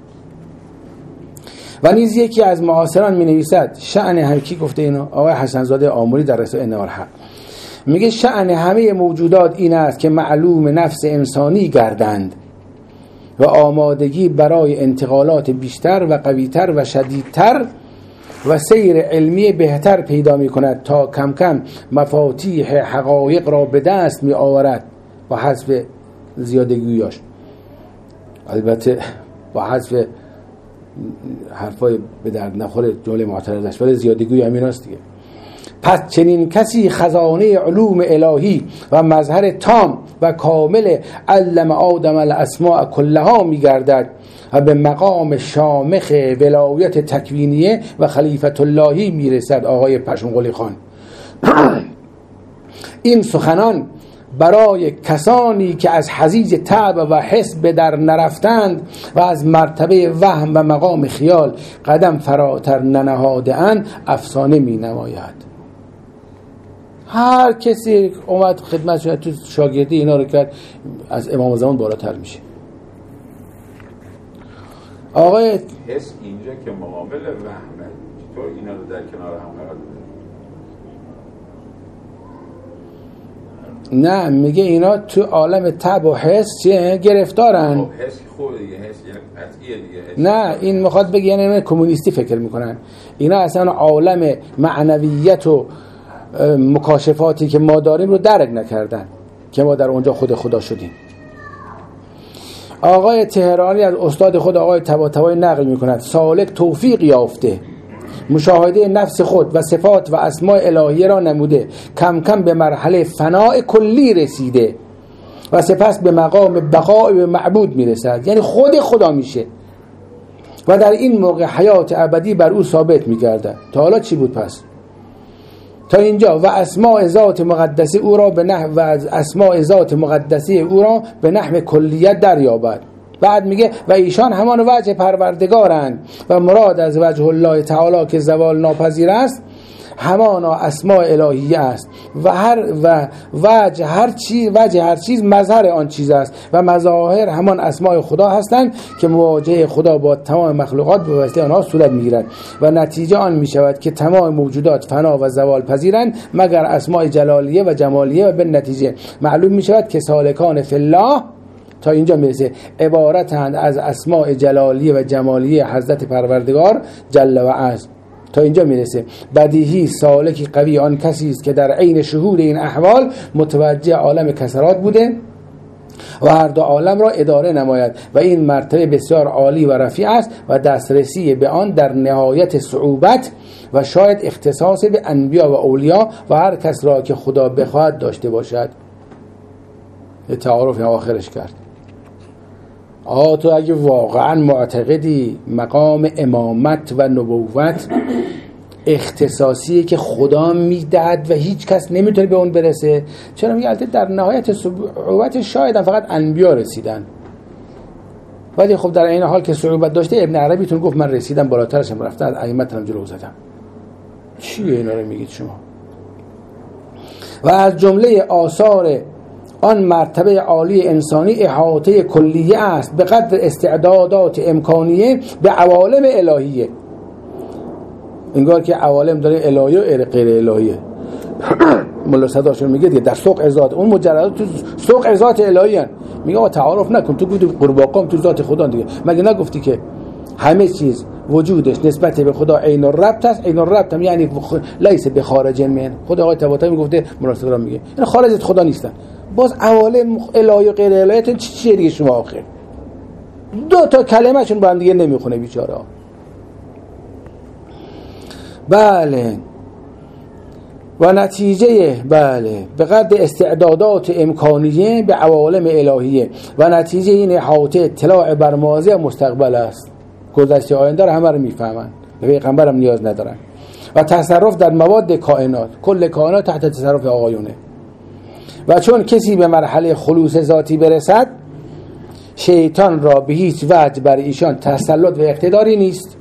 و نیز یکی از معاصران می نویسد شأن کی گفته اینو آقای حسن زاده آموری در رساله انوار حق میگه شأن همه موجودات این است که معلوم نفس انسانی گردند و آمادگی برای انتقالات بیشتر و قویتر و شدیدتر و سیر علمی بهتر پیدا می کند تا کم کم مفاتیح حقایق را به دست می آورد با حذف زیادگیاش البته با حذف حرفای به درد نخوره جمله معترضش، ولی زیادگوی همین هست دیگه. پس چنین کسی خزانه علوم الهی و مظهر تام و کامل علم آدم الاسماء کلها میگردد و به مقام شامخ ولایت تکوینیه و خلیفت اللهی میرسد. آقای پشمقلی خان این سخنان برای کسانی که از حضیض طبع و حس به در نرفتند و از مرتبه وهم و مقام خیال قدم فراتر ننهاده‌اند افسانه می نماید. هر کسی اومد خدمت شد تو شاگردی اینا رو کرد از امام زمان بالاتر میشه. آقای حس اینجا که مقابل وهمه، چطور اینا رو در کنار هم قرار بده؟ نه میگه اینا تو عالم طبع و حس گرفتارن. خب حس خوبه دیگه، حس یعنی قطعیه دیگه. نه این میخواد بگه یعنی کمونیستی فکر میکنن. اینا اصلا عالم معنویت و مکاشفاتی که ما داریم رو درک نکردن که ما در اونجا خود خدا شدیم. آقای تهرانی از استاد خود آقای طباطبایی نقل میکند سالک توفیق یافته، مشاهده نفس خود و صفات و اسماء الهیه را نموده، کم کم به مرحله فناء کلی رسیده و سپس به مقام بقاء به معبود میرسد، یعنی خود خدا میشه و در این موقع حیات ابدی بر او ثابت میگردد. تا حالا چی بود پس؟ تا اینجا و اسماء ذات مقدسه او را به نحو و از اسماء ذات مقدسه او را به نحو کلیت دریابد. بعد میگه و ایشان همان وجه پروردگارند و مراد از وجه الله تعالی که زوال ناپذیر است همانا اسماء الهیه است و وجه هر چیز مظهر آن چیز است و مظاهر همان اسماء خدا هستند که مواجهه خدا با تمام مخلوقات به واسطه آنها صورت میگیرد و نتیجه آن میشود که تمام موجودات فنا و زوال پذیرند مگر اسماء جلالیه و جمالیه و به نتیجه معلوم میشود که سالکان فی الله تا اینجا میرسه عبارتند از اسماء جلالیه و جمالیه حضرت پروردگار جل و عز. تا اینجا میرسه. بدیهی سالکی قوی آن کسی است که در عین شهود این احوال متوجه عالم کسرات بوده و هر دو عالم را اداره نماید و این مرتبه بسیار عالی و رفیع است و دسترسی به آن در نهایت صعوبت و شاید اختصاص به انبیا و اولیا و هر کس را که خدا بخواهد داشته باشد. تعارف آخرش کرد. تو اگه واقعا معتقدی مقام امامت و نبوت اختصاصیه که خدا میدهد و هیچ کس نمیتونه به اون برسه، چرا میگه البته در نهایت صعوبت شاید فقط انبیا رسیدن، ولی خب در این حال که صعوبت داشته ابن عربی تون گفت من رسیدم بالاترشم رفتم از ائمتم جلو زدم. چیه اینا رو میگید شما؟ و از جمله آثار آن مرتبه عالی انسانی احاطه کلیه است به قدر استعدادات امکانیه به عوالم الهیه. انگار که عوالم داره الهیه و غیر الهیه. مولا صداشون میگه دیگه در سوق ذات اون مجردات تو سوق ذات الهیه. میگه تعارف نکن، تو گفتی قرباقام تو ذات خدا دیگه، مگه نگفتی که همه چیز وجودش نسبت به خدا عین الربط است؟ عین الربط هم یعنی لیس بخارج من. خدا آقای طباطبایی میگفته مناسب میگه این خارج از خدا نیستن. باز عوالم الهی و غیر الهی چیه دیگه شما آخر؟ دو تا کلمه شون با هم دیگه نمیخونه بیچاره. بله و نتیجه بله به قدر استعدادات امکانیه به عوالم الهیه و نتیجه این احاطه اطلاع بر ماضی و مستقبل است. گذشته آینده رو همه رو میفهمن، پیغمبر هم نیاز ندارن. و تصرف در مواد کائنات، کل کائنات تحت تصرف آقایونه. و چون کسی به مرحله خلوص ذاتی برسد شیطان را به هیچ وجه بر ایشان تسلط و اقتداری نیست.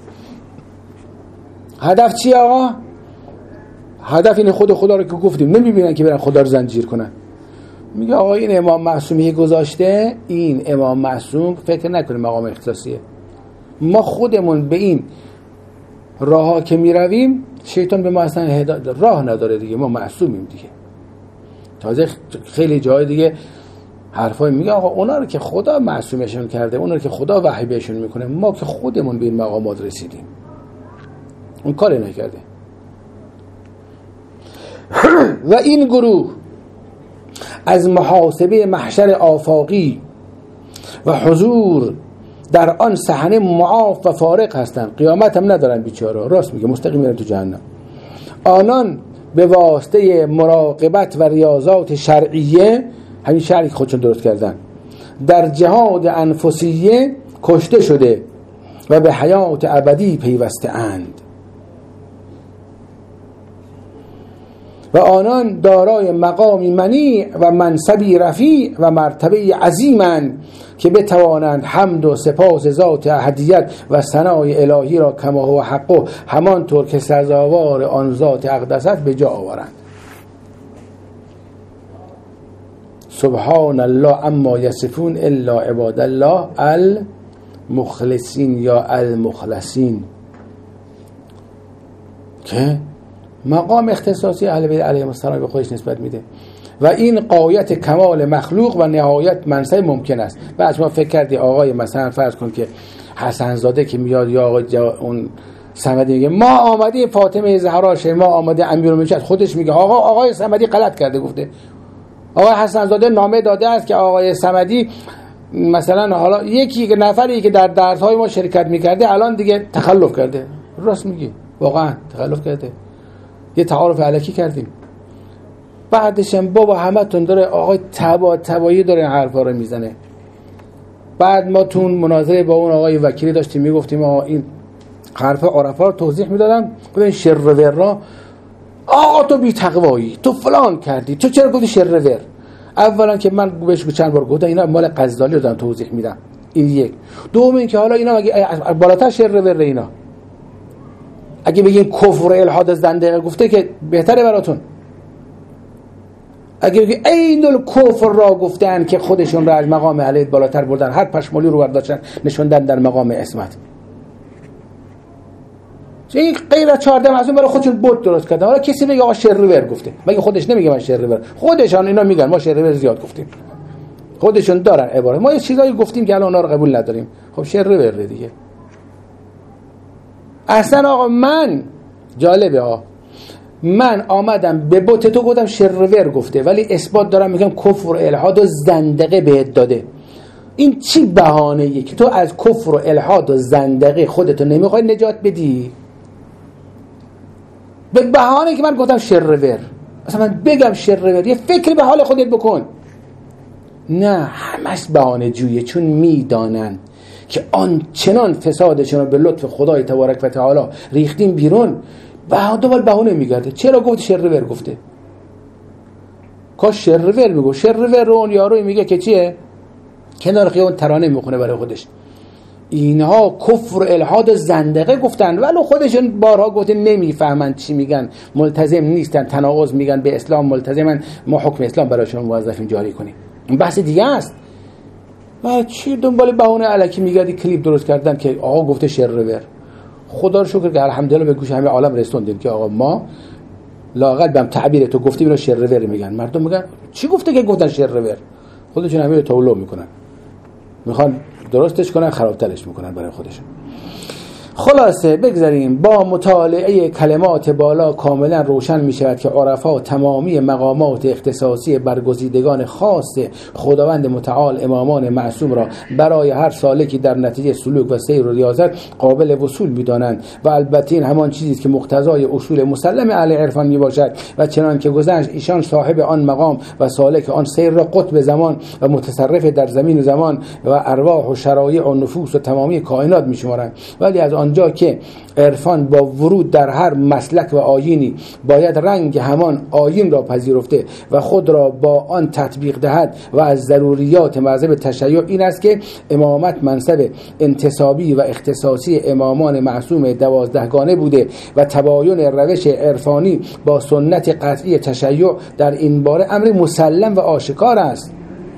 هدف چیه آقا؟ هدف این خود خدا رو که گفتیم نمیبینن که برن خدا رو زنجیر کنن. میگه آقا این امام معصومی گذاشته، این امام معصوم فکر نکنه مقام اختصاصیه. ما خودمون به این راه‌ها که میرویم شیطان به ما اصلا راه نداره دیگه، ما معصومیم دیگه. تازه خیلی جای دیگه حرفای میگه آقا اونا رو که خدا معصومشون کرده، اونا رو که خدا وحی بهشون میکنه، ما که خودمون به این مقامات رسیدیم، اون کاری نکرده. و این گروه از محاسبه محشر آفاقی و حضور در آن صحنه معاف و فارغ هستند، قیامت هم ندارن بیچاره. راست میگه، مستقیم میرن تو جهنم. آنان به واسطه مراقبت و ریاضات شرعیه، همین شرعی که خودشون درست کردن، در جهاد انفسیه کشته شده و به حیات ابدی پیوسته اند. و آنان دارای مقامی منیع و منصبی رفیع و مرتبه عظیمند که بتوانند حمد و سپاس ذات احدیت و ثنای الهی را کما هو حقه، همانطور که سزاوار آن ذات اقدست به جا آورند. سبحان الله عما یصفون الا عباد الله المخلصین یا المخلصین، که مقام اختصاصی اهل بیت علیهم السلام به خودش نسبت میده و این غایت کمال مخلوق و نهایت منصب ممکن است. بعد ما فکر کردی آقای مثلا فرض کن که حسن زاده که میاد یا آقای اون صمدی میگه ما آمدیم فاطمه زهرا شه، ما آمده امیرالمومنین، خودش میگه آقای صمدی غلط کرده، گفته آقای حسن زاده نامه داده است که آقای صمدی مثلا حالا یکی نفری که در درس‌های ما شرکت میکرده الان دیگه تخلف کرده. راست میگی، واقعا تخلف کرده، یه تعارف الکی کردیم. بعدش هم بابا همتون داره آقای تبایی داره حرفا رو میزنه. بعد ما تو مناظره با اون آقای وکیلی داشتیم میگفتیم این حرف عرفا رو توضیح میدادم، گفتن شر ور، آقا تو بی تقوایی، تو فلان کردی، تو چرا گفتی شر ور؟ اولا که من بهش چند بار گفتم اینا مال غزالی رو دارم توضیح میدم، این یک. دوم این که حالا اینا مگه بالاتر شر ور اینا، اگه بگین کفر الحاد زندقه گفته که بهتره براتون، اگه بگین عین الکفر را گفتن که خودشون را از مقام علی بالاتر بردن، هر پشمالی رو برداشتن نشوندن در مقام عصمت. این غیر از 14 معصوم برای خودشون بت درست کردن. حالا کسی میگه آقا شرور گفته، مگه خودش نمیگه من شرور؟ خودشان اینا میگن ما شرور زیاد گفتیم، خودشون دارن عبارت. ما یه چیزایی گفتیم که الان اونا رو قبول نداریم. خب شرور دیگه. اصلا آقا من جالبه من آمدم به بت تو گفتم شرور گفته، ولی اثبات دارم میگم کفر و الحاد و زندقه بهت داده. این چی بهانه‌ایه که تو از کفر و الحاد و زندقه خودتو نمیخوای نجات بدی؟ به بهانه که من گفتم شرور، اصلا من بگم شرور، یه فکری به حال خودت بکن. نه، همش بهانه جویه، چون میدانن که آن چنان فسادشون رو به لطف خدای تبارک و تعالی ریختیم بیرون، دوباره بهونه میگرده. چرا گفت شرور گفته؟ کاش شرور میگو. شرور رو اون یارو میگه که چیه؟ کنار خیابون ترانه میخونه برای خودش. اینها کفر و الحاد و زندقه گفتن، ولو خودشون بارها گفتن نمیفهمن چی میگن، ملتزم نیستن، تناقض میگن به اسلام، ملتزمن، ما حکم اسلام برایشون موظفیم جاری کنیم. این بحث دیگه است. ما چی دنبال بهونه الکی میگردی؟ کلیپ درست کردن که آقا گفته شرور. خدا رو شکر که الحمدلله به گوش همه عالم رسوندیم که آقا ما لااقل بهم تعبیر تو گفتیم اینو شرور میگن. مردم میگن چی گفته که گفتن شرور؟ خودشون همه رو تولو میکنن، میخوان درستش کنن، خرابترش میکنن برای خودشون. خلاصه بگذاریم، با مطالعه کلمات بالا کاملا روشن می شود که عرفا تمامی مقامات اختصاصی برگزیدگان خاص خداوند متعال امامان معصوم را برای هر سالکی در نتیجه سلوک و سیر و ریاضت قابل وصول می دانند و البته این همان چیزی است که مقتضای اصول مسلم اهل عرفان می باشد و چنان که گذشت ایشان صاحب آن مقام و سالک آن سیر را قطب زمان و متصرف در زمین و زمان و ارواح و شرایع و نفوس و تمامی کائنات می شمارند. ولی از آنجا که عرفان با ورود در هر مسلک و آیینی باید رنگ همان آیین را پذیرفته و خود را با آن تطبیق دهد و از ضروریات مذهب تشیع این است که امامت منصب انتصابی و اختصاصی امامان معصوم 12 گانه بوده و تباین روش عرفانی با سنت قطعی تشیع در این باره امر مسلم و آشکار است.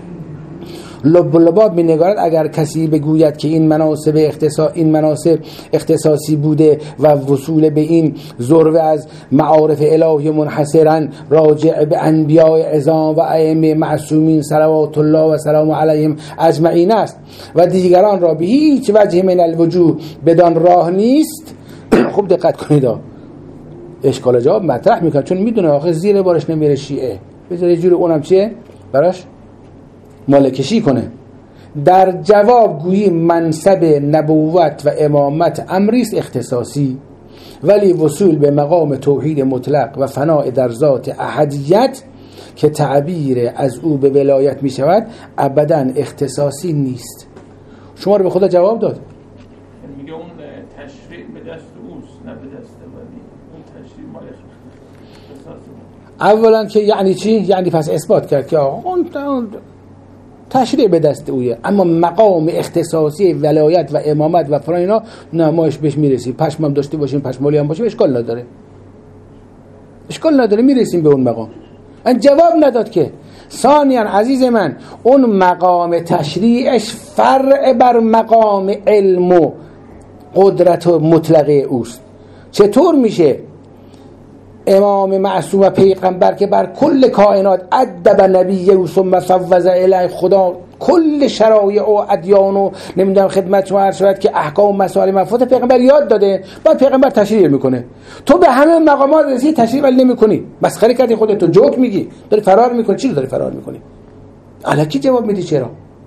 لباب می نگارد اگر کسی بگوید که این مناسب اختصاصی بوده و وصول به این ذروه از معارف الهی منحصرا راجع به انبیاء عظام و ائمه معصومین صلوات الله و سلام علیهم اجمعین است و دیگران را به هیچ وجه من الوجوه بدان راه نیست. خوب دقت کنید، اشکال جواب مطرح میکنه، چون میدونه آخه زیر بارش نمیره شیعه، بذاره جوری اونم چیه براش مالکشی کنه. در جواب گویی منصب نبوت و امامت امریست اختصاصی، ولی وصول به مقام توحید مطلق و فناء در ذات احدیت که تعبیر از او به ولایت می شود ابداً اختصاصی نیست. شما رو به خدا جواب داد. میگه اون تشریع به دست اوست نه به دست ولی اون تشریع مال اختصاصی. اولا که یعنی چی؟ یعنی پس اثبات کرد که اون تشریع به دست اویه، اما مقام اختصاصی ولایت و امامت و فلان اینا نه ماش بهش میرسیم. پشمام داشته باشیم پشمالی هم باشیم اشکال نداره، اشکال نداره، میرسیم به اون مقام. این جواب نداد که. ثانیاً عزیز من اون مقام تشریعش فرع بر مقام علم و قدرت و مطلقه اوست. چطور میشه امام معصوم و پیغمبر که بر کل کائنات ادب نبیه ثم فوض الیه، خدا کل شرایع و ادیان و نمیدونم خدمت شما عرض شد که احکام و مسائل مفروض پیغمبر یاد داده، بعد پیغمبر تشریع میکنه. تو به همه مقامات رسیدی تشریع ولی نمیکنی، مسخره کردی خودت، جوک میگی، داری فرار میکنی. چی رو داری فرار میکنی؟ الکی جواب میدی چرا؟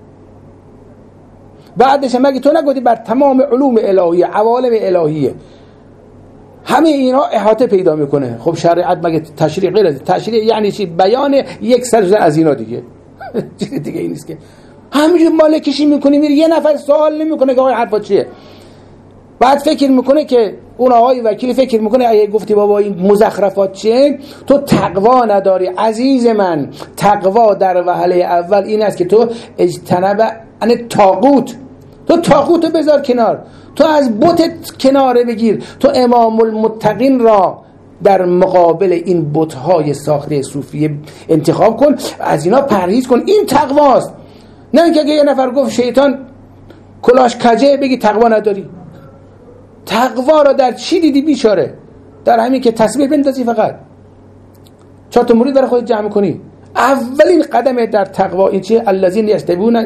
بعدش مگه تو نگفتی بر تمام علوم الهیه عوالم الهیه همه اینا احاطه پیدا میکنه؟ خب شریعت مگه تشریع غیر از تشریع یعنی چی؟ بیان یک سر از اینا دیگه. چیز دیگه این نیست که همینجور مال کشی میکنی میری، یه نفر سوال نمیکنه که آقای حرفا چیه. بعد فکر میکنه که اون آقای وکیل فکر میکنه اگه گفتی بابا این مزخرفات چیه تو تقوا نداری. عزیز من تقوا در وهله اول این است که تو اجتنب ان طاغوت، تو طاغوتو بذار کنار، تو از بتت کناره بگیر، تو امام المتقین را در مقابل این بت‌های ساخته صوفیه انتخاب کن، از اینا پرهیز کن. این تقواست. نه اینکه اگه یه نفر گفت شیطان کلاش کجه بگی تقوا نداری. تقوا را در چی دیدی بیچاره؟ در همین که تسبیح بندازی فقط 4 تا مرید برای خودت جمع کنی. اولین قدم در تقوا این چیه؟ الذین یجتنبون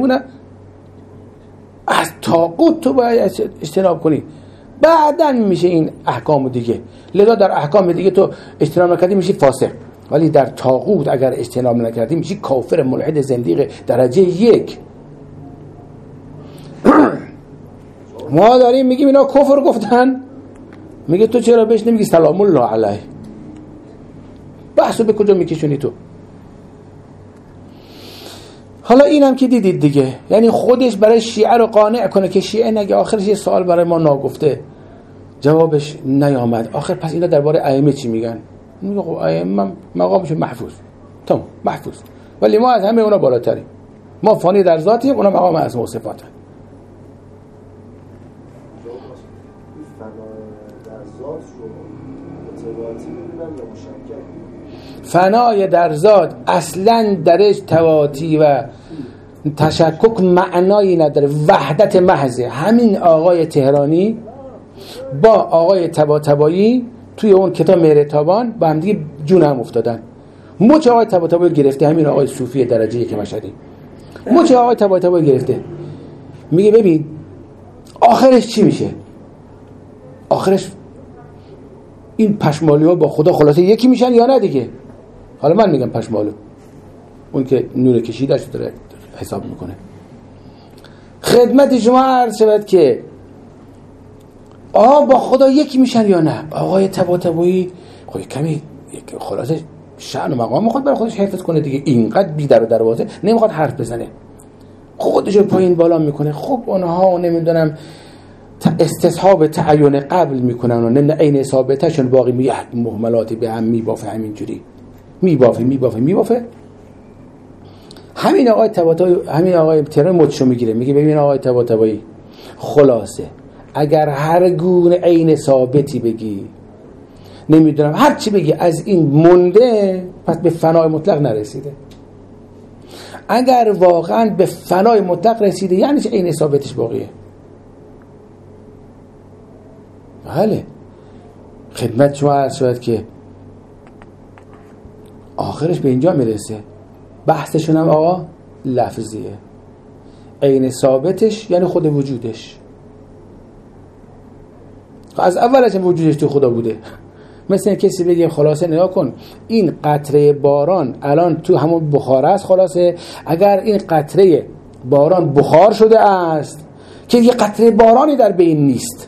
از طاغوت تو باید اجتناب کنی، بعداً میشه این احکام دیگه. لذا در احکام دیگه تو اجتناب نکردی میشی فاسق، ولی در طاغوت اگر اجتناب نکردی میشی کافر ملحد زندیق درجه 1. ما داریم میگیم اینا کفر گفتن، میگه تو چرا بهش نمیگی سلام الله علیه؟ بحثو به کجا میکشونی تو؟ حالا اینم که دیدید دیگه، یعنی خودش برای شیعه رو قانع کنه که شیعه نگه آخرش یه سوال برای ما ناگفته جوابش نیامد. آخر پس اینا درباره ائمه چی میگن؟ میگه خب ائمه مقامشون محفوظ، تمام محفوظ، ولی ما از همه اونا بالاتریم، ما فانی در ذاتیم، اونا مقام اسما و صفاتن. فنای در ذات اصلا درش تواتی و تشکک معنایی نداره، وحدت محضه. همین آقای تهرانی با آقای طباطبایی توی اون کتاب مهرتابان با هم دیگه جون هم افتادن. مچ آقای طباطبایی گرفته همین آقای صوفی درجه 1 مشهدی، مچ آقای طباطبایی گرفته. میگه ببین آخرش چی میشه؟ آخرش این پشمالی ها با خدا خلاصه یکی میشن یا نه دیگه؟ حالا من میگم پشمالو، اون که نور کشیدهش داره حساب میکنه. خدمت شما عرض شود که با خدا یکی میشن یا نه؟ آقای طباطبایی خب کمی خلاصه شأن و مقام خود برای خودش حفظ کنه دیگه، اینقدر بی در و دروازه نمیخواد حرف بزنه، خودشو پایین بالا میکنه. خب اونها نمیدونم استصحاب تعین قبل میکنن و نه عین ثابتشون باقی میگه مهملاتی به هم میبافه، همینجوری میبافه. همین آقای طباطبایی، همین آقای تهران مچشو میگیره، میگه ببین آقای طباطبایی خلاصه اگر هر گونه عین ثابتی بگی نمیدونم هر چی بگی از این مونده، پس به فنای مطلق نرسیده. اگر واقعا به فنای مطلق رسیده یعنی چه عین ثابتش باقیه. بله خدمت شما عرض شد که آخرش به اینجا میرسه. بحثشون هم آقا لفظیه، عین ثابتش یعنی خود وجودش. از اولش وجودش تو خدا بوده. مثل کسی بگه خلاصه نگاه کن این قطره باران الان تو همون بخار است، خلاصه اگر این قطره باران بخار شده است که یه قطره بارانی در بین نیست.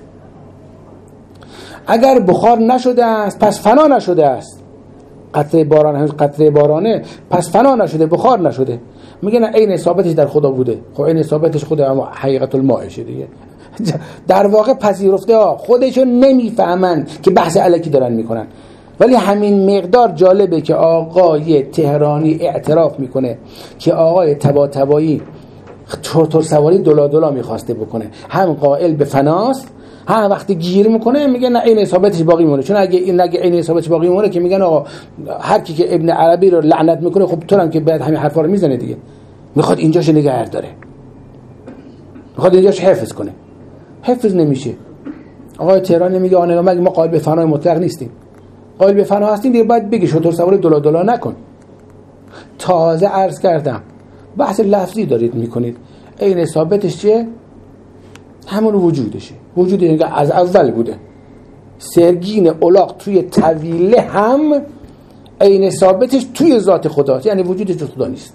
اگر بخار نشده است پس فنا نشده است. قطره باران هنوز قطره بارانه، پس فنا نشده، بخار نشده. میگه نه، عین ثابتش در خدا بوده. خب عین ثابتش خود اما حقیقت الماءشه دیگه. در واقع پذیرفته ها خودشو نمیفهمن که بحث الکی دارن میکنن. ولی همین مقدار جالبه که آقای تهرانی اعتراف میکنه که آقای طباطبایی چرتر سواری دلا میخواسته بکنه، هم قائل به فناست، هم وقتی گیر میکنه میگه نه این ثابتش باقی میمونه. چون اگه این ثابتش باقی میمونه که میگن آقا هر کی که ابن عربی رو لعنت میکنه، خب تو هم که بعد همین حرفا رو میزنه دیگه. میخواد اینجاش نگه داره، میخواد اینجاش حفظ کنه، حفظ نمیشه. آقای تهرانی میگه آنها مگه ما قائل به فنای مطلق نیستیم؟ قائل به فنا هستیم دیگه، باید بگی شطور سواری دلا نکن. تازه عرض کردم بحث لفظی دارید میکنید، عین ثابتش چیه؟ همون وجودشه. وجود اینکه از اول بوده. سرگین الاغ توی طویله هم عین ثابتش توی ذات خداست، یعنی وجودش جز خدا نیست.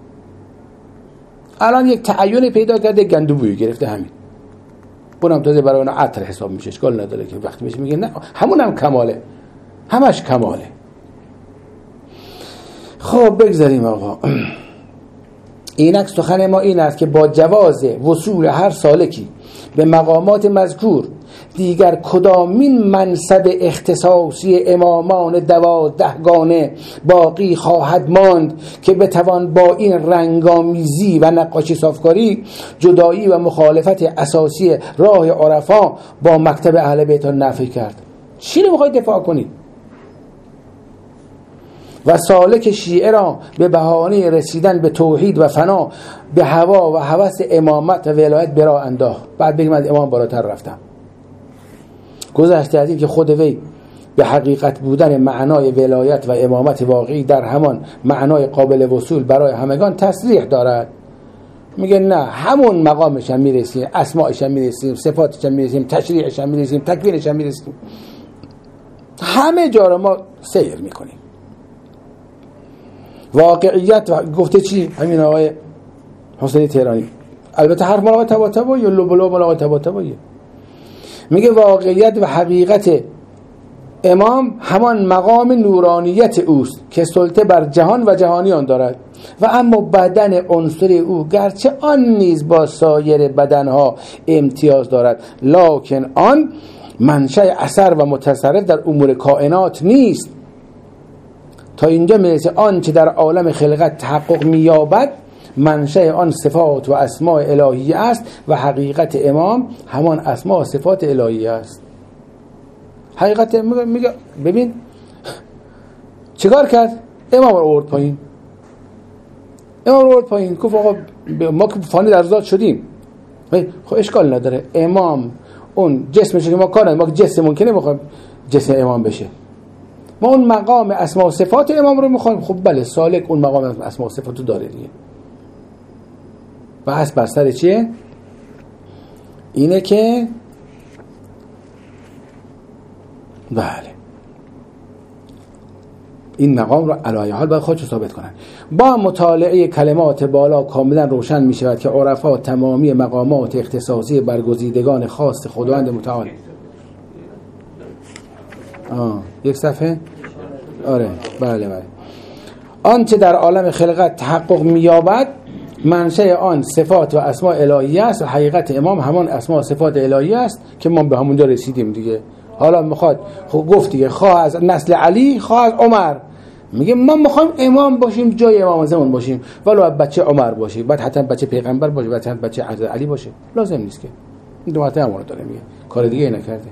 الان یک تعین پیدا کرده، گندوبویی گرفته، همین اونم تازه برای اون عطر حساب میشه، اشکال نداره که وقتی میشه میگه نه همون هم کماله، همش کماله. خب بگذاریم آقا. اینک سخن ما این است که با جواز وصول هر سالکی به مقامات مذکور دیگر کدامین منصب اختصاصی امامان 12 گانه باقی خواهد ماند که بتوان با این رنگامیزی و نقاشی صافکاری جدایی و مخالفت اساسی راه عرفا با مکتب اهل بیت نفی کرد. چی رو میخواید دفاع کنید؟ و سالک شیعه را به بهانه رسیدن به توحید و فنا به هوا و هوس امامت و ولایت برا انداخت. بعد بگیم از امام بالاتر رفتم. گذشته از این که خود وی به حقیقت بودن معنای ولایت و امامت واقعی در همان معنای قابل وصول برای همگان تصریح دارد. میگه نه، همون مقامش هم میرسیم، اسماءش هم میرسیم، صفاتش هم میرسیم، تشریعش هم میرسیم، تکوینش هم میرسیم، همه جا رو ما سیر میکنیم. واقعیت و گفته چی؟ همین آقای حسینی تهرانی. البته حرف مال آقای طباطبایی یا لوبلو مال آقای طباطبایی. میگه واقعیت و حقیقت امام همان مقام نورانیت اوست که سلطه بر جهان و جهانیان دارد و اما بدن عنصر او گرچه آن نیز با سایر بدنها امتیاز دارد، لکن آن منشأ اثر و متصرف در امور کائنات نیست. تا اینجا میرسه آنچه در عالم خلقت تحقق مییابد منشأ آن صفات و اسماء الهیه است و حقیقت امام همان اسماء و صفات الهیه است. حقیقت میگه ببین چیکار کرد؟ امام رو آورد پایین. امام رو آورد پایین، گفت آقا ما که فانی در ذات شدیم. خب اشکال نداره، امام اون جسمش که ما کار نداریم، ما جسم ممکنه میخوایم جسم امام بشه، ما اون مقام اسماء و صفات امام رو میخوایم. خب بله، سالک اون مقام اسماء و صفات رو داره دیگه. و از بر سر چیه؟ اینه که بله این مقام رو علی حال باید خودش ثابت کنن. با مطالعه کلمات بالا کاملا روشن می شود که عرفا تمامی مقامات اختصاصی برگزیدگان خاص خداوند متعال. یک صفحه؟ آره بله. آنچه در عالم خلقت تحقق می‌یابد منشأ آن صفات و اسماء الهیه است و حقیقت امام همان اسماء و صفات الهیه است که ما به همونجا رسیدیم دیگه. حالا میخواد خب گفت دیگه، خواه از نسل علی خواه از عمر، میگه ما میخوایم امام باشیم، جای امام زمان باشیم، ولو بچه عمر باشه، بعد حتی بچه پیغمبر باشه، بعد حتی بچه حضرت علی باشه، لازم نیست که. این دو مرتبه همون رو داره میگه، کار دیگه نکرده.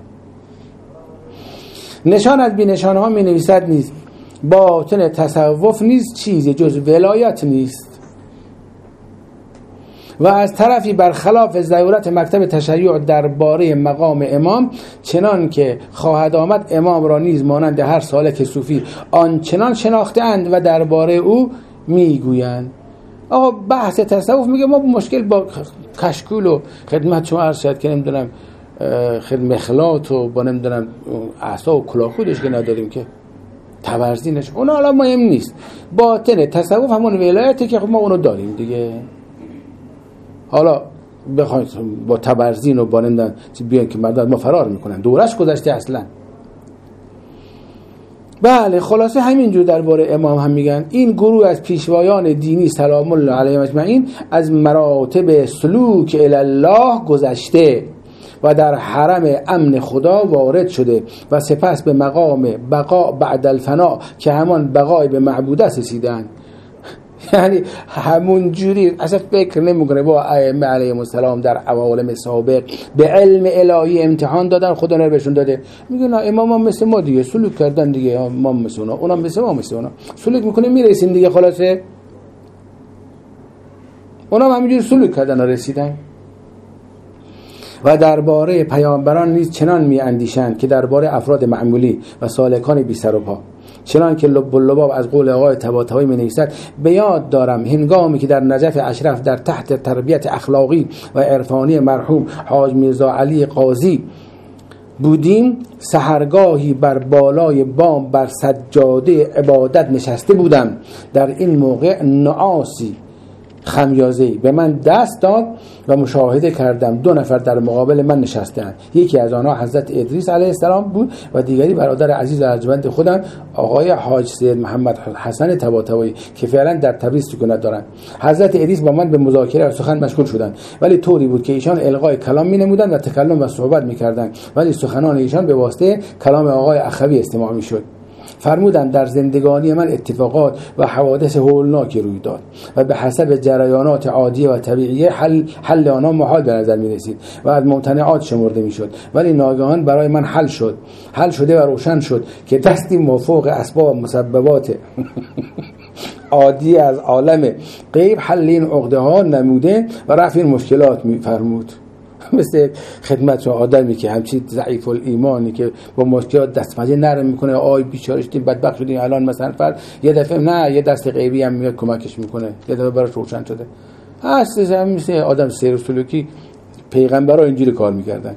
نشان از بی نشانه ها می نویسد نیست باطن تصوف نیست چیزی جز ولایت نیست و از طرفی برخلاف ضرورت مکتب تشیع درباره مقام امام چنان که خواهد آمد امام را نیز مانند هر سالک صوفی آنچنان شناختند و درباره او میگویند. آقا بحث تصوف میگه ما مشکل با کشکول و خدمت شما عرض شد که نمیدونم مخلات و با نمیدونم عصا و کلاهخودش که نداریم که تورزینش، اون حالا مهم نیست. باطن تصوف همون ولایتی که ما اونو داریم دیگه. حالا بخواید با تبرزین و بانندن بیان که مردم ما فرار میکنن، دورش گذشته اصلا. بله خلاصه همینجور درباره امام هم میگن این گروه از پیشوایان دینی سلام الله علیهم اجمعین از مراتب سلوک الی الله گذشته و در حرم امن خدا وارد شده و سپس به مقام بقا بعد الفنا که همان بقای به معبودت رسیدند. یعنی همون جوری اصلا فکر نمیکنه با ائمه علیهم السلام در عوالم سابق به علم الهی امتحان دادن، خدا رو بهشون داده. میگه نه امام هم مثل ما دیگه سلوک کردن دیگه، ما مثل اونا، اونم مثل ما، مثل اونا سلوک میکنه میرسیم دیگه. خلاصه اونم همینجوری سلوک کردن و رسیدن. و درباره پیامبران نیز چنان میاندیشند که درباره افراد معمولی و سالکان بی سر و پا، چنان که لب اللباب از قول آقای طباطبایی می‌نویسد به یاد دارم هنگامی که در نجف اشرف در تحت تربیت اخلاقی و عرفانی مرحوم حاج میرزا علی قاضی بودیم، سحرگاهی بر بالای بام بر سجاده عبادت نشسته بودم. در این موقع نعاسی خمیازه‌ای به من دست داد و مشاهده کردم 2 نفر در مقابل من نشستند. یکی از آنها حضرت ادریس علیه السلام بود و دیگری برادر عزیز و ارجمند خودم آقای حاج سید محمد حسن طباطبایی که فعلا در تبریز سکونت دارند. حضرت ادریس با من به مذاکره و سخن مشغول شدند، ولی طوری بود که ایشان القای کلام می‌نمودند و تکلم و صحبت می‌کردند، ولی سخنان ایشان به واسطه کلام آقای اخوی استماع می‌شد. فرمودند در زندگانی من اتفاقات و حوادث هولناکی روی داد و به حسب جریانات عادی و طبیعی حل آنها محال به نظر می رسید و از ممتنعات شمرده می شد، ولی ناگهان برای من حل شده و روشن شد که دستی موافق اسباب مسببات عادی از عالم غیب حل این عقده ها نموده و رفع این مشکلات می فرمود. مثل خدمت آدمی که همچین ضعیف الایمانی که با مشکلات دستمزد نرم میکنه، آی بیچاره شدیم بدبخت شدیم الان مثلا فرض یه دفعه نه یه دست غیبی هم میاد کمکش میکنه، یه دفعه براش روشن شده. اصلا مثل آدم سیر و سلوکی پیغمبرها اینجوری کار میکردن.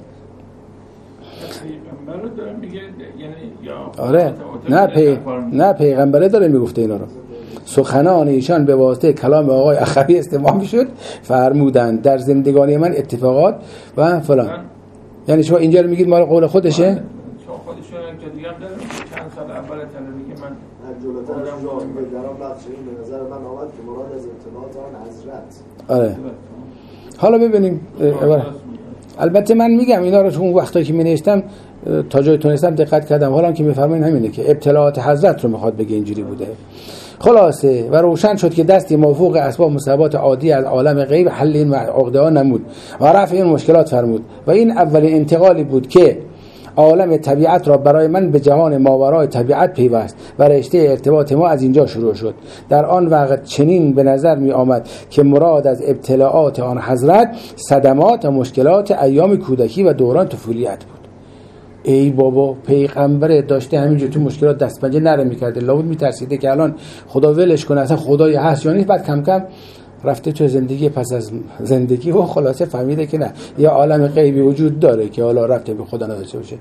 پیغمبر داره میگه یعنی یا آره نه پیغمبره داره میگفته اینا رو. سخنان ایشان به واسطه کلام آقای اخوی استماع میشد. فرمودند در زندگانی من اتفاقات و فلان. یعنی شما اینجا رو میگید مال قول خودشه؟ شما خودشون که دیگه هم داره چند سال اول تلویزیون که من جلوتر شما به درام بخش این به نظر من آمد که مراد از اطلاعات آن حضرت. آره حالا ببینیم. البته من میگم اینا رو اون وقتایی که مینوشتم تا جای تونستم دقت کردم، حالا که میفرمایین همینه که ابطلاعات حضرت رو میخواد بگه اینجوری بوده. خلاصه و روشن شد که دستی موفوق اسباب مسببات عادی از عالم غیب حل این عقده ها نمود و رفع این مشکلات فرمود و این اولین انتقالی بود که عالم طبیعت را برای من به جهان ماورای طبیعت پیوست و رشته ارتباط ما از اینجا شروع شد. در آن وقت چنین به نظر می آمد که مراد از ابتلاعات آن حضرت صدمات و مشکلات ایام کودکی و دوران طفولیت بود. ای بابا پیغمبر داشته همینجور تو مشکلات دست پنجه نرم میکرده، لابد میترسیده که الان خدا ولش کنه، اصلا خدایی هست یا نیست. بعد کم کم رفته تو زندگی پس از زندگی و خلاصه فهمیده که نه یا عالم غیبی وجود داره که حالا رفته به خدا نداشته باشه.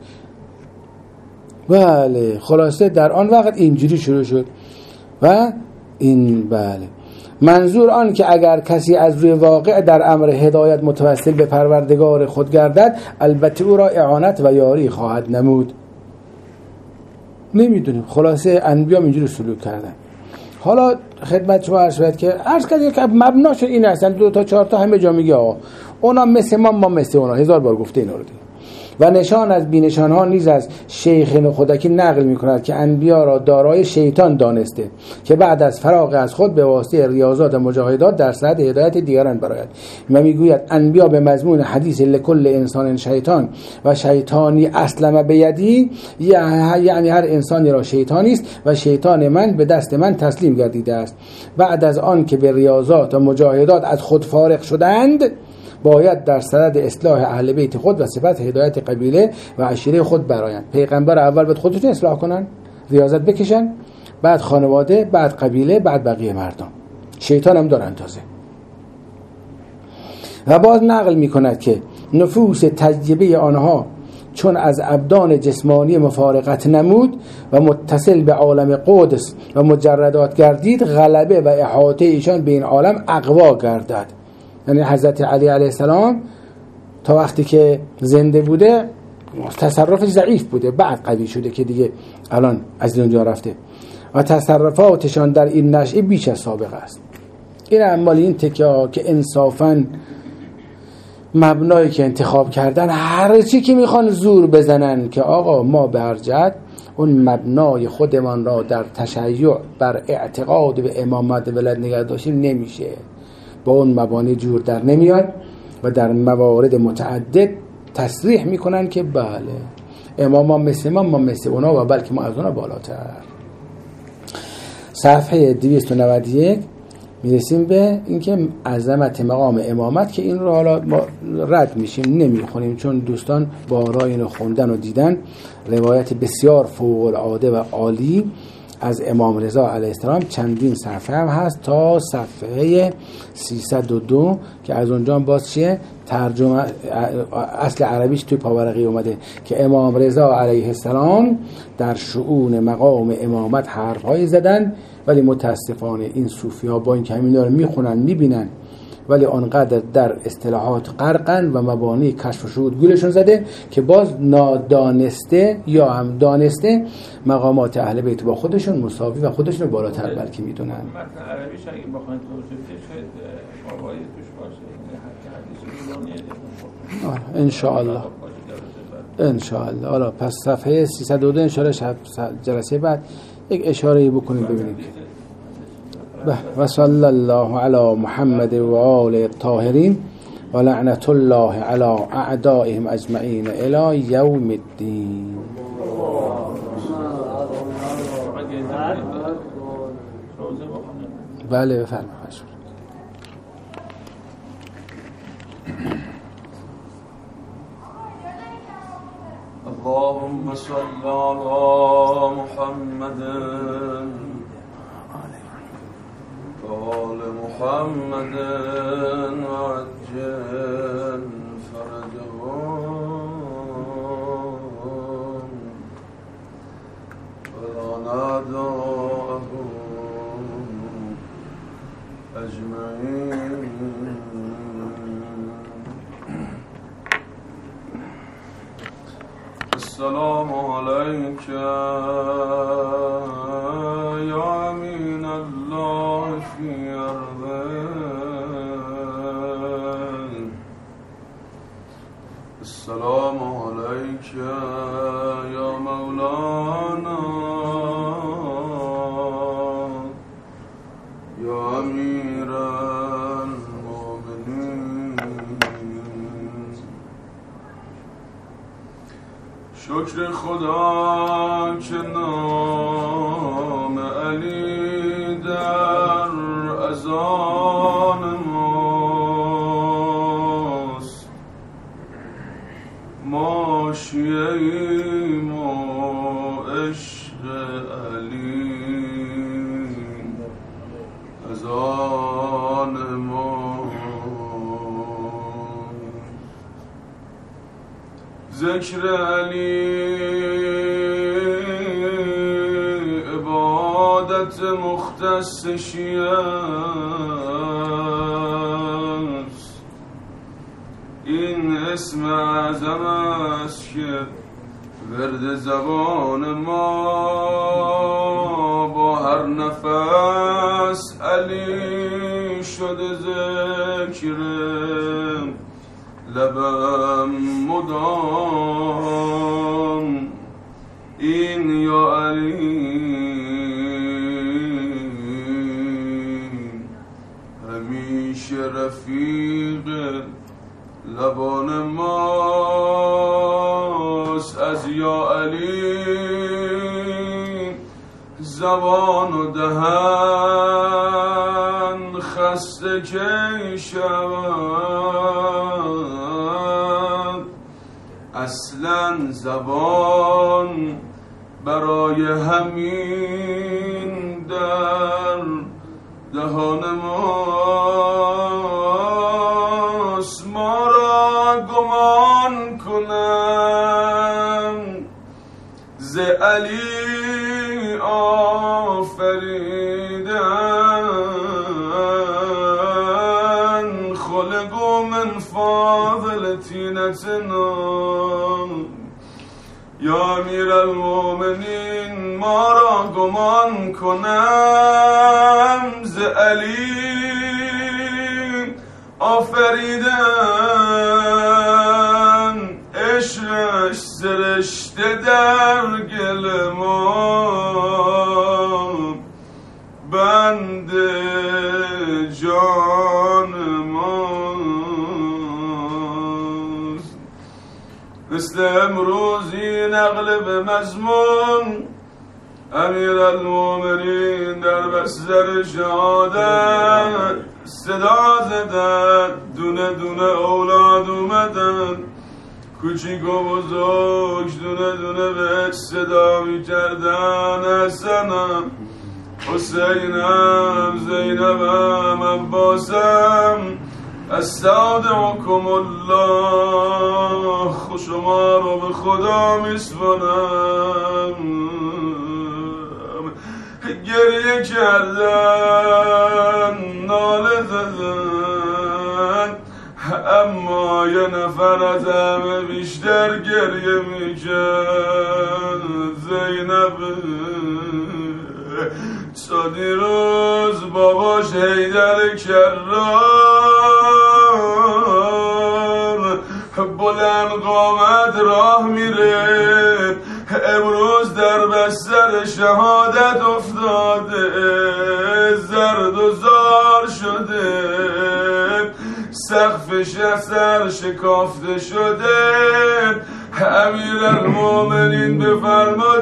بله خلاصه در آن وقت اینجوری شروع شد و این بله منظور آن که اگر کسی از روی واقع در امر هدایت متوسل به پروردگار خود گردد البته او را اعانت و یاری خواهد نمود. نمیدونیم خلاصه انبیا اینجوری سلوک کردن. حالا خدمت شما عرض شد که مبناش این هستن 2 تا 4 تا همه جا میگه آقا اونا مثل ما مثل اونا، 1000 بار گفته اینا رو دیگه. و نشان از بینشان ها نیز از شیخ نخودکی نقل می کند که انبیا را دارای شیطان دانسته که بعد از فراغ از خود به واسطه ریاضات و مجاهدات در صدد هدایت دیگران براید و میگوید انبیا به مضمون حدیث لکل انسان شیطان و شیطانی اسلم بیدی، یعنی هر انسانی را شیطانی است و شیطان من به دست من تسلیم گردیده است. بعد از آن که به ریاضات و مجاهدات از خود فارغ شدند باید در صدد اصلاح اهل بیت خود و صفت هدایت قبیله و عشیره خود برآیند. پیغمبر اول باید خودشون اصلاح کنن، ریاضت بکشن، بعد خانواده، بعد قبیله، بعد بقیه مردم. شیطان هم دارن تازه. و باز نقل می کند که نفوس تجربه آنها چون از ابدان جسمانی مفارقت نمود و متصل به عالم قدس و مجردات گردید غلبه و احاطه ایشان به این عالم اقوا گردد. یعنی حضرت علی علیه السلام تا وقتی که زنده بوده تصرفش ضعیف بوده، بعد قوی شده که دیگه الان از دنیا رفته و تصرفاتشان در این نشأه بیش از سابقه است. این اعمال این تکه ها که انصافاً مبنایی که انتخاب کردن هر چی که میخوان زور بزنن که آقا ما به هر جهت اون مبنای خودمان را در تشیع بر اعتقاد به امامت ولایت نگه داشتیم نمیشه، با اون مبانی جور در نمیاد و در موارد متعدد تصریح میکنن که بله امام ما مثل ما مثل اونا و بلکه ما از اونا بالاتر. صفحه 291 میرسیم به اینکه عظمت مقام امامت که این رو حالا ما رد میشیم نمیخونیم چون دوستان بارها اینو خوندن و دیدن. روایت بسیار فوق العاده و عالی از امام رضا علیه السلام چندین صفحه هم هست تا صفحه 302 که از اونجا باز چیه ترجمه اصل عربیش توی پاورقی اومده که امام رضا علیه السلام در شؤون مقام امامت حرف‌هایی زدن، ولی متاسفانه این صوفی‌ها با این که همینا رو میخونن میبینن ولی آنقدر در اصطلاحات غرقن و مبانی کشف و شهود گولشون زده که باز نادانسته یا هم دانسته مقامات اهل بیت با خودشون مساوی و خودشون رو بالاتر بلکه میدونن. مثلا عربیش اگه بخواید توضیح بدید شاید فوایدی توش باشه. ان شاء الله ان شاء الله. حالا پس صفحه 302 ان شاء الله جلسه بعد یک اشاره بکنیم ببینیم. و صلی الله علی محمد و آل الطاهرین و لعنت الله علی اعدائهم اجمعین الی یوم الدین. بله بفرمایید. اللهم صل على محمد وآل محمد وعجل فرجهم ولا نعداهم أجمعين. السلام عليك يا أمين الله في أرضه. السلام عليك يا مولانا يا أمير شکر خدا که نام علی در اذان ماست، ما شیعیم و عشق علی اذان ما. ذکر علی عبادت مختص شیعه است، این اسم اعظم است که ورد زبان ما با هر نفس علی شده ذکر لبم مدام این یا علی همیشه رفیق لبان ماست. از یا علی زبان و دهن خسته کی شود، اصلا زبان برای همین در دهان ماست. ما را گمان کنم ز علی آفریدن، خلق حجتنا یا امیر المؤمنین ما را گمان کنم ز علی آفریدن عشقش سرشته در گل ما بند جان ماست مثل امروزی نقل به مضمون امیر المؤمنین در بستر شهادت صدا زدن دونه دونه اولاد اومدن کوچیک و بزرگ دونه دونه به صدا می کردن حسنم حسینم زینبم عباسم استودعکم الله شما رو به خدا میسپارم گریه کردن ناله زدن اما یه نفر از همه بیشتر گریه میکرد زینب تا دیروز باباش حیدر کرار بلند قامت راه میره امروز در بستر شهادت افتاده زرد و زار شده سقفش اثر شکافته شده امیر المؤمنین بفرماد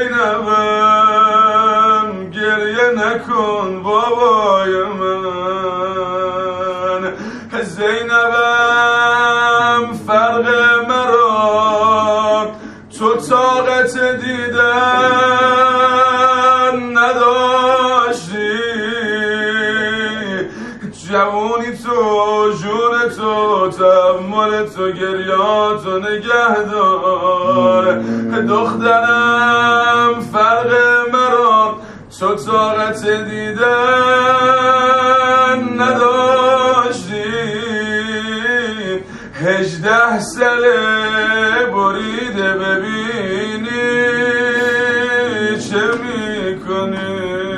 زینبم گریه نکن بابای من زینبم فرق مرا تو طاقت دیدن نداشتی جوونی تو جون تو تحمل تو گریاتو نگه دار دخترم فرق مرا تو طاقت دیدن نداشتی 18 ساله بریده ببینی چه میکنی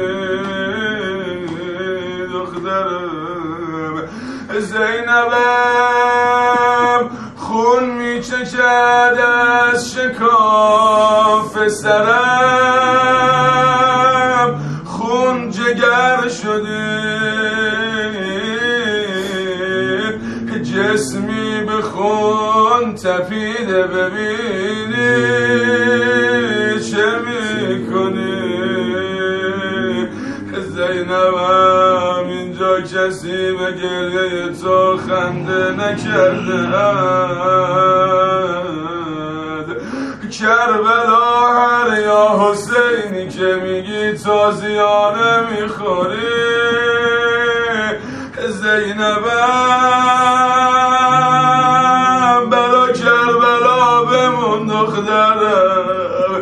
دخترم زینبم خون میچکد از شکاف سرم خون جگر شده جسمی به خون تپیده ببینی چه میکنی زینبم اینجا کسی به گریه تو خنده نکرده کربلا هر یا حسینی که میگی تازیانه میخوری زینبم بلا کربلا بمون دخترم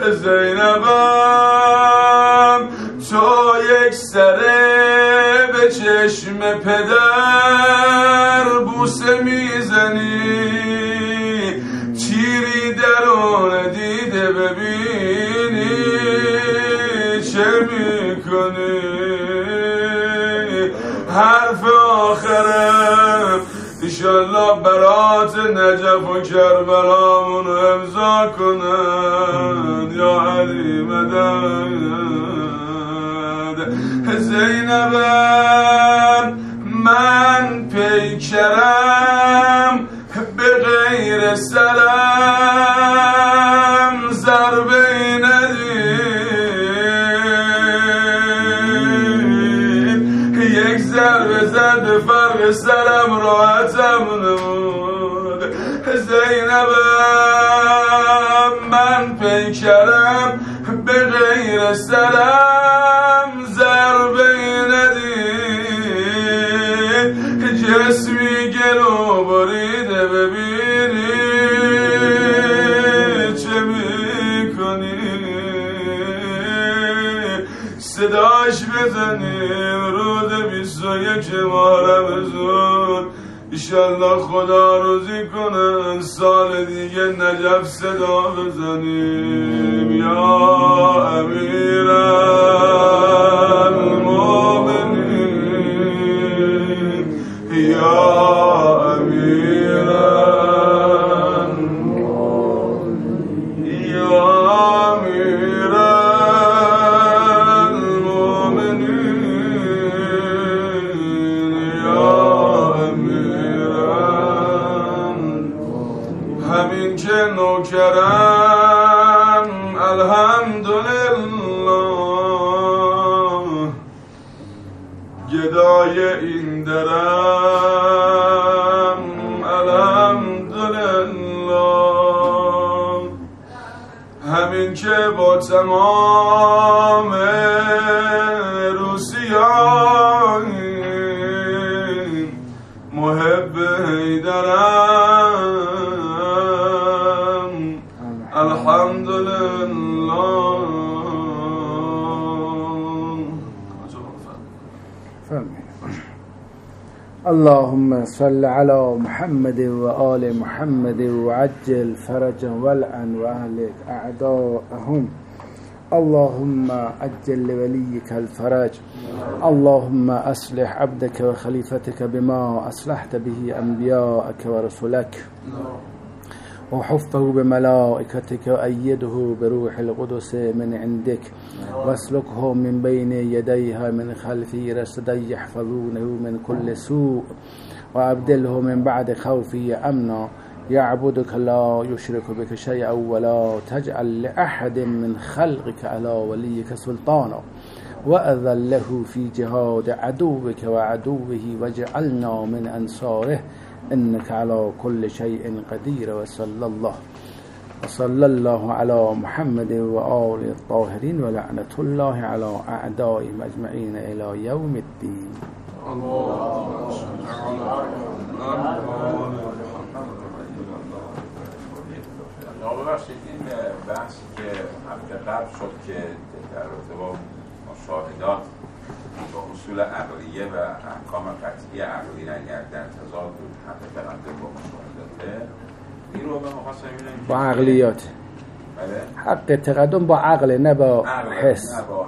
زینبم تو یک سره به چشم پدر بوسه میزنی تیری درون دیده ببینی چه میکنی حرف آخرم ایشالله برات نجف و کربلامون امضا کنن یا علی مدد زینبم من پیکرم به غیر سلام ضربه ندید یک ضربه زد به فرق سرم راحتم نمود زینبم من پیکرم به غیر سلام ضربه ندید جسمی گلو بریده ببینی چه میکنی صداش بزنیم رود 21 ماه رمضان ایشالله خدا روزی کنه سال دیگه نجف صدا بزنیم. یا امیر المؤمنین، یا امیر المؤمنین، یا امیر المؤمنین، یا همین که نوکرم الحمدلله، گدای این درم الحمدلله، همین که با تمام روسیان محب حیدرم الحمدلله. اللهم صل على محمد وآل محمد وعجل فرجا والعن وأهلك أعداءهم. اللهم عجل لوليك الفرج. اللهم أصلح عبدك وخليفتك بما أصلحت به أنبياءك ورسلك، وحفه بملائكتك وأيده بروح القدس من عندك، واسلكه من بين يديها من خلفه رصدا يحفظونه من كل سوء، وأبدله من بعد خوفه أمنا يعبدك لا يشرك بك شيئا، ولا تجعل لأحد من خلقك على وليك سلطانا، وأذله في جهاد عدوك وعدوه، واجعلنا من أنصاره، إنك على كل شيء قدير. وصلى الله على محمد وآل الطاهرين، ولعنة الله على أعدائهم أجمعين إلى يوم الدين. ببخشید این بحثی که هفته قبل شد که در رابطه با مشاهدات با اصول عقلیه و احکام قطعی عقلی اگر در تضاد بود حق تقدم با مشاهداته، این رو من مخواستم ببینم با عقلیات. بله؟ حق تقدم با عقل، نه با حس. نه با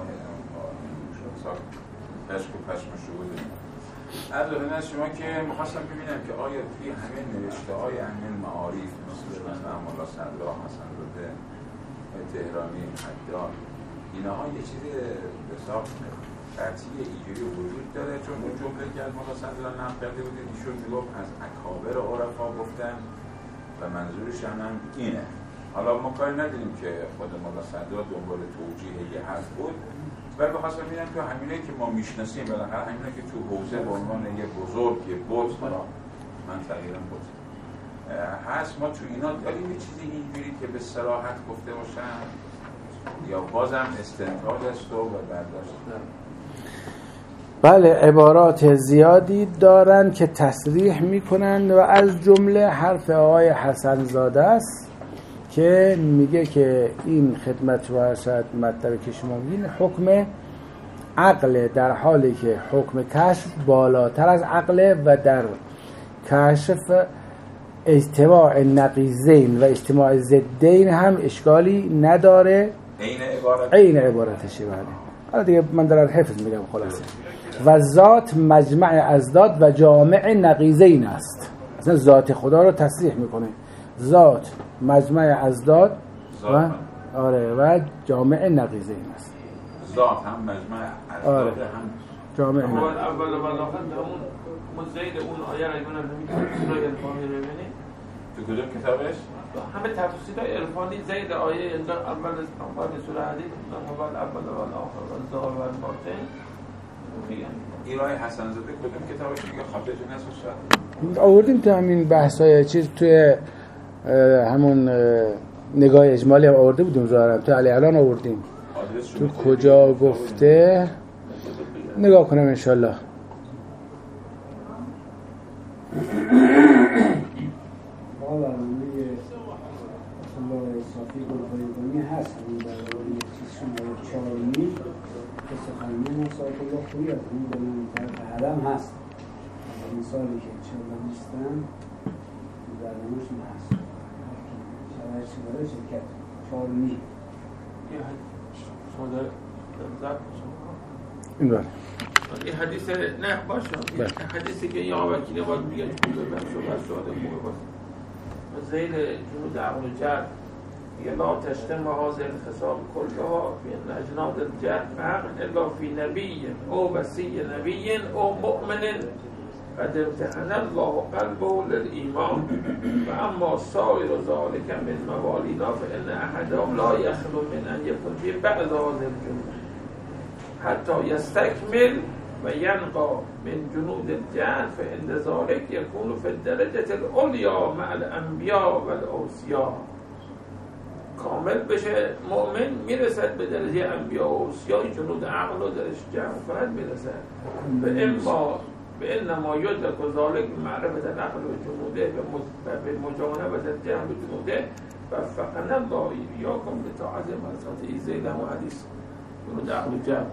پشک و پشم شهوده. از لحظه شما که مخواستم ببینم که آیا توی همه نوشته های همه معارف مثل مثلا مولا صدرا، حسن رده، تهرانی، حداد، اینها یه چیز بسیار قطعی ایجوری وجود داره؟ چون اون جمله که از مولا صدرا نقل کرده بود ایشون میگفت از اکابر عرفا گفتن و منظورش هم اینه. حالا ما کاری نداریم که خود مولا صدرا دنبال توجیه یه حرف بود، ولی بخواستم ببینم که همینه که ما میشناسیم بالاخره همینه که تو حوزه به عنوان یه بزرگ، یه بود، من تغییرم بود هست، ما تو اینا داریم یه چیزی اینجوری که به صراحت گفته باشن یا بازم استنتاج است و برداشت؟ بله، عبارات زیادی دارن که تصریح میکنن و از جمله حرف آقای حسن زاده است که میگه که این خدمت و ارشد مطلب که شما میگین حکم عقل، در حالی که حکم کشف بالاتر از عقل و در کشف اجتماع نقیضین و اجتماع ضدین هم اشکالی نداره. عین عبارتشه. بله، حالا دیگه من دارم حفظ میگم خلاصه. و ذات مجمع ازداد و جامع نقیضین است. اصلا ذات خدا رو تصریح میکنه. ذات مجمع ازداد و و جامع نقیضین است. ذات هم مجمع ازداد هم جامع اول و آخر همون مزید اون آیه رو اگه نمی‌کنیم سوره الفانی رو ببینید تو کدوم کتابش؟ همه تفسیرهای الفانی زید آیه اول سوره حدید اول و آخر و ظاهر و باطن میگن. ایرای حسن زاده کدوم کتابش میگه خاطرتون هست شد؟ آوردیم تو همین بحث‌های چیز توی همون نگاه اجمالی هم آورده بودیم ظاهرا تو علی علان آوردیم. تو کجا گفته نگاه کنم انشالله. بالا روی اصلا صافی گل‌های هست همین در روی چیز شماره 4 که سخنی مساعد الله خویی از اون داریم طرف حرم هست مثالی که انشاءالله نیستن در نموشون هست شرایط شماره شرکت 4 شما داره این بله این حدیث نه باشه این حدیثی که یا وکیل باید میگه شده خوبه باشه و زیل جنود عقل و جد میگه لا تشتم هذه الخصال كلها في اجناد الجد عقل الا في نبي او وصي نبي او مؤمن قد امتحن الله قلبه للإيمان وأما سائر ذلك من موالينا فإن أحدهم لا يخلو من أن يكون في بعض هذه الجنود حتى يستكمل وينقى من جنود الجهل فإن ذلك يكون في الدرجة العليا مع الأنبياء والأوصياء کامل بشه مؤمن میرسد به درجه انبیاء و اوصیا جنود عقل و درش جمع کند میرسد به انما یدرک ذلک معرفت نقل و جنوده و به مجانبت الجهل و جنوده وفقنا الله ایاکم به طاعت مرسات ایزیل و حدیث جنود عقل و جمع.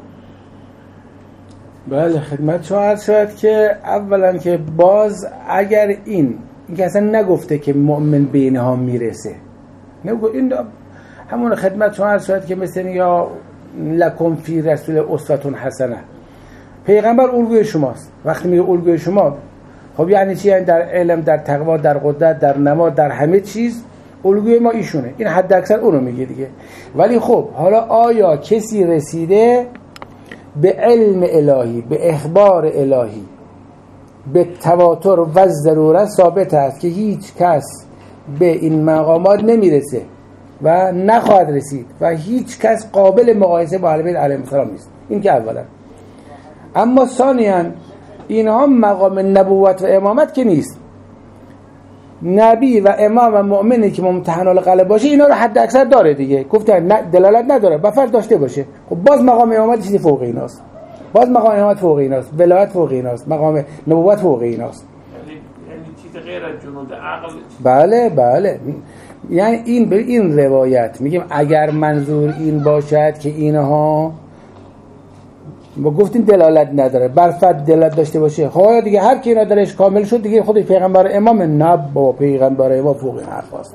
بله خدمت شما عرض شد که اولا که باز اگر این که اصلا نگفته که مؤمن به اینها میرسه، نگو این همون خدمت شما عرض شد که مثل یا لکم فی رسول اسوه حسنه، پیغمبر الگوی شماست. وقتی میگه الگوی شما خب یعنی چی؟ یعنی در علم، در تقوا، در قدرت، در نماز، در همه چیز الگوی ما ایشونه. این حد اکثر اونو میگه دیگه. ولی خب حالا آیا کسی رسیده به علم الهی، به اخبار الهی، به تواتر و ضرورت ثابت است که هیچ کس به این مقامات نمیرسه و نخواهد رسید و هیچ کس قابل مقایسه با اهل بیت علیهم السلام نیست. این که اولا. اما ثانیاً اینها مقام نبوت و امامت که نیست. نبی و امام و مؤمنی که ممتحن القلب باشه اینا رو حد اکثر داره دیگه. گفتن دلالت نداره، بفرض داشته باشه. خب باز مقام امامت چیزی فوق ایناست. باز مقام امامت فوق ایناست، ولایت فوق ایناست، مقام نبوت فوق ایناست. یعنی چیز غیر از جنود عقل. بله بله. یعنی این روایت میگیم اگر منظور این باشد که اینها ما گفتیم دلالت نداره، بر فرد دلالت داشته باشه، خب دیگه هر کی اینا درش کامل شد دیگه خودش پیغمبر امام، نه با پیغمبر امام فوق این حرف هست.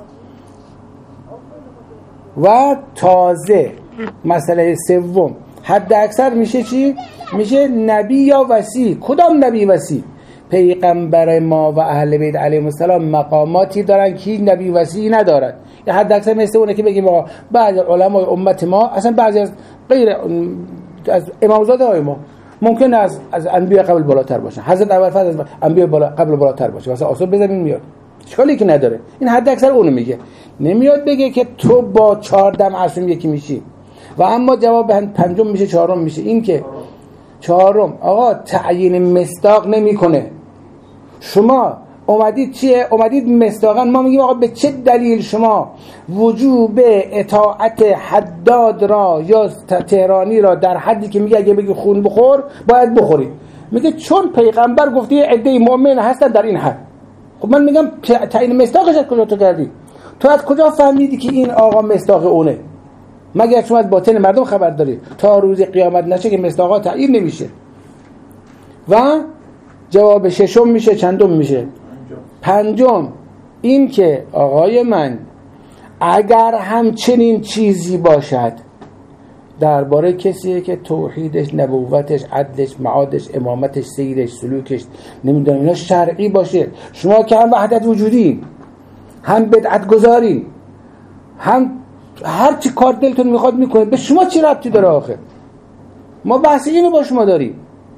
و تازه مسئله سوم حد اکثر میشه چی؟ میشه نبی یا وصی. کدام نبی وصی؟ پیغمبر ما و اهل بیت علیهم السلام مقاماتی دارن که نبی وصی ندارد. یا حد اکثر مثل اونه که بگیم آقا بعضی علمای امت ما اصلا بعضی از غیر از امامزاده های ما ممکن از انبیاء قبل بالاتر باشن. حضرت ابوالفضل از انبیاء قبل بالاتر باشه، مثلا آثار بزنین میاد، اشکالی که نداره. این حد اکثر اونو میگه، نمیاد بگه که تو با 14 معصوم یکی میشی. و اما جواب پنجم میشه، چهارم میشه. این که چهارم آقا تعیین مصداق نمیکنه. شما اومدید چیه؟ اومدید مصداقاً ما میگیم آقا به چه دلیل شما وجوب اطاعت حداد را یا تهرانی را در حدی که میگه اگه بگی خون بخور باید بخورید، میگه چون پیغمبر گفته یه عده مؤمن هستن در این حد. خب من میگم تعیین مصداقش از کجا تو کردی؟ تو از کجا فهمیدی که این آقا مصداق اونه؟ مگر شما از باطن مردم خبر داری؟ تا روز قیامت نشه که مصداقا تعیین نمیشه. و جواب ششم میشه، چندم میشه؟ پنجم. این که آقای من اگر همچنین چیزی باشد درباره کسیه که توحیدش، نبوتش، عدلش، معادش، امامتش، سیرش، سلوکش نمیدونم اینا شرعی باشه، شما که هم وحدت وجودین، هم بدعت گذارین، هم هر چی کار دلتون میخواد میکنه، به شما چی ربطی داره آخه؟ ما بحث اینو با شما داریم.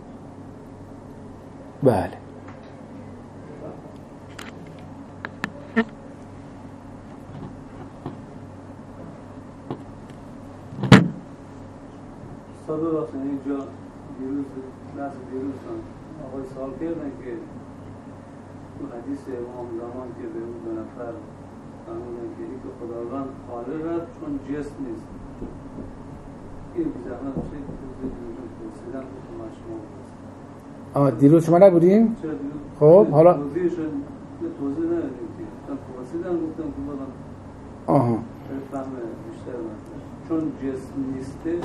بله صد وقت اینجا دیروز آقای سوال کردن که تو حدیث امام زمان که به اون دو نفر فرمودن که این که خداوند خالقت چون جسم نیست، این بی زحمت باشه پرسیدن که شما دیروز شما نبودین؟ چرا دیروز؟ خب حالا توضیح ندادیم که پرسیدن گفتم که بادم فهم بیشتر مثلا چون جسم نیسته.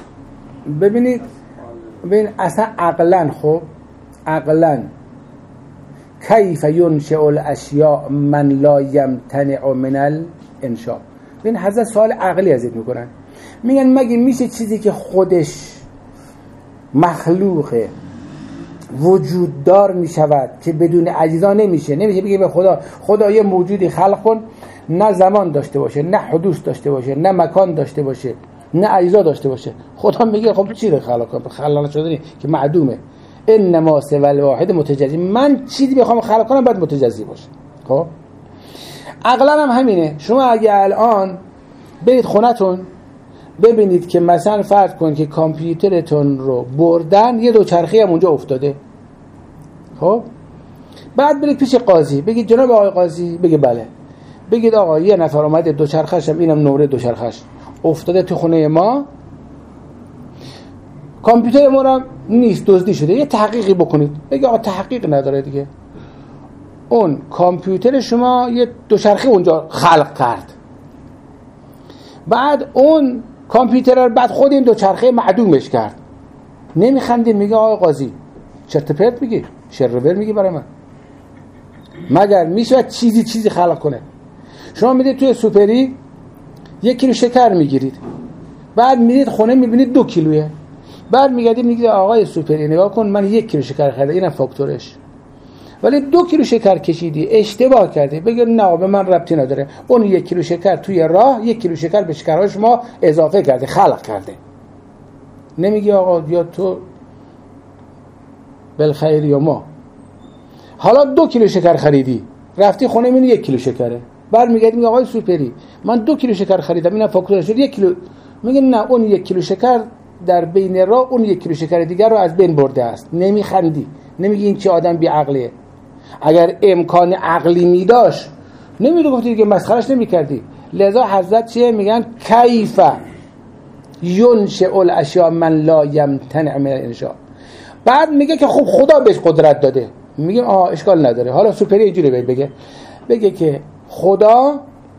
ببینید اصلا عقلن، خب عقلن کیف ینشئ الاشیاء من لا یمتنع من الانشاء. این حضرت سوال عقلی ازت میکنن، میگن مگه میشه چیزی که خودش مخلوقه وجود دار میشود که بدون اجزا نمیشه بگه به خدا یه موجودی خلق کن، نه زمان داشته باشه، نه حدوث داشته باشه، نه مکان داشته باشه، نه اجزا داشته باشه. خدا میگه خب چی رو خلق کنم؟ خلق شده که معدومه. انما سوى الواحد متجزی، من چیزی بخوام خلق کنم باید متجزی باشه. خب عقلا هم همینه. شما اگه الان برید خونتون ببینید که مثلا فرض کن که کامپیوترتون رو بردن، یه دوچرخه هم اونجا افتاده، خب بعد برید پیش قاضی بگید جناب آقای قاضی، بگه بله، بگید آقا یه نفر اومده دوچرخه‌ش هم اینم نمره دوچرخه‌ش افتاده تو خونه ما، کامپیوتر ما هم نیست، دزدی شده، یه تحقیقی بکنید. بگه آقا تحقیق نداره دیگه، اون کامپیوتر شما یه دوچرخه اونجا خلق کرد، بعد اون کامپیوتر بعد خود این دوچرخه معدومش کرد. نمیخنده، میگه آقا قاضی چرت و پرت میگی، شرور میگی برای من، مگر میشه چیزی خلق کنه؟ شما میدید توی سوپری 1 کیلو شکر میگیرید، بعد میرید خونه میبینید 2 کیلوه، بعد میگید آقای سوپری نگاه کن من 1 کیلو شکر خریدم، اینم فاکتورش، ولی 2 کیلو شکر کشیدی، اشتباه کردی. بگه نه به من ربطی نداره، اون 1 کیلو شکر توی راه 1 کیلو شکر به شکرهای شما اضافه کرده، خلق کرده. نمیگی آقا یا تو بالخیر یا ما. حالا 2 کیلو شکر خریدی، رفتی خونه میبینی 1 کیلو شکره، بعد میگه آقای سوپری من 2 کیلو شکر خریدم، اینم فاکتورش شد 1 کیلو. میگه نه اون 1 کیلو شکر در بین راه اون 1 کیلو شکر دیگر رو از بین برده است. نمیخندی، نمیگی این چه آدم بی عقلیه. اگر امکان عقلی میداشت نمیدو گفتی که مسخرش نمیکردی. لذا حضرت چیه میگن کیف ینشئ الاشیاء من لا یمتنع من الانشاء. بعد میگه که خب خدا بهش قدرت داده، میگیم اشکال نداره. حالا سوپری اینجوری بگه که خدا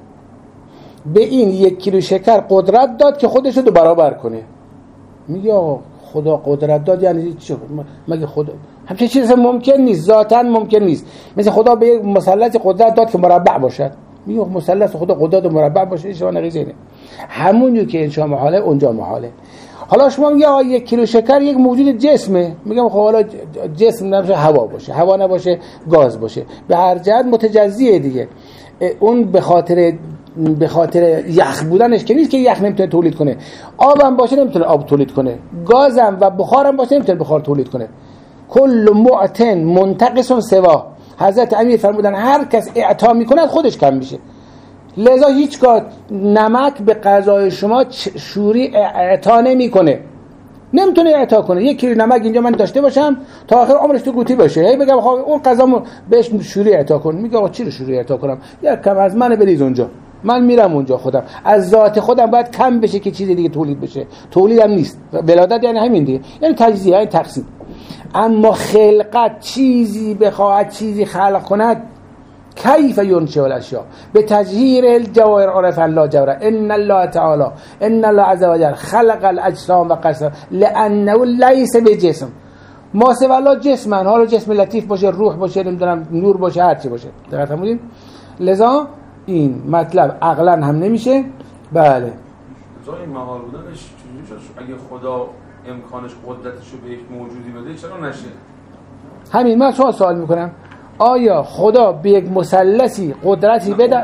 به این 1 کیلو شکر قدرت داد که خودش رو 2 برابر کنه. میگه خدا قدرت داد یعنی چی؟ مگه خدا همچین چیزی ممکن نیست، ذاتاً ممکن نیست. مثل خدا به یک مثلث قدرت داد که مربع باشد، میگه مثلث خدا قدرت مربع باشه، این شما نقیزه نه. همونجور که اینجا محاله اونجا محاله. حالا شما میگه 1 کیلو شکر یک موجود جسمه، میگم خب حالا جسم نباشه هوا باشه، هوا نباشه گاز باشه، به هر جهت متجزیه دیگه. اون به خاطر یخ بودنش که نیست که یخ نمیتونه تولید کنه، آبم باشه نمیتونه آب تولید کنه، گازم و بخارم باشه نمیتونه بخار تولید کنه. کل معتن منتقص سوا. حضرت امیر فرمودن هر کس اعطا میکنه خودش کم میشه. لذا هیچگاه نمک به غذای شما شوری اعطا نمیکنه، نمیتونه اعطا کنه. 1 کیلو نمک اینجا من داشته باشم تا آخر عمرش تو قوطی باشه، هی بگم خب اون غذامو بهش شوری اعطا کن، میگه آقا چی رو شوری اعطا کنم؟ یک کم از من بریز اونجا، من میرم اونجا، خودم از ذات خودم باید کم بشه که چیز دیگه تولید بشه. تولید هم نیست، ولادت یعنی همین دیگه، یعنی تجزیه، یعنی تقسیم. اما خلقت چیزی بخواهد چیزی خلق کند، کیف ینشئ الاشیاء به تجهیر الجواهر عرف الله جوهر. ان الله تعالی ان الله عز وجل خلق الاجسام و قصر لانه لیس بجسم. ما سوى الله جسمن، حالا جسم لطیف باشه، روح باشه، نمیدونم نور باشه، هر چی باشه. دقت فرمودین؟ لذا این مطلب عقلا هم نمیشه. بله جای محال بودنش چجوری شد؟ اگه خدا امکانش قدرتشو به یک موجودی بده چرا نشه؟ همین من شما سوال میکنم، آیا خدا به یک مثلثی قدرتی بده؟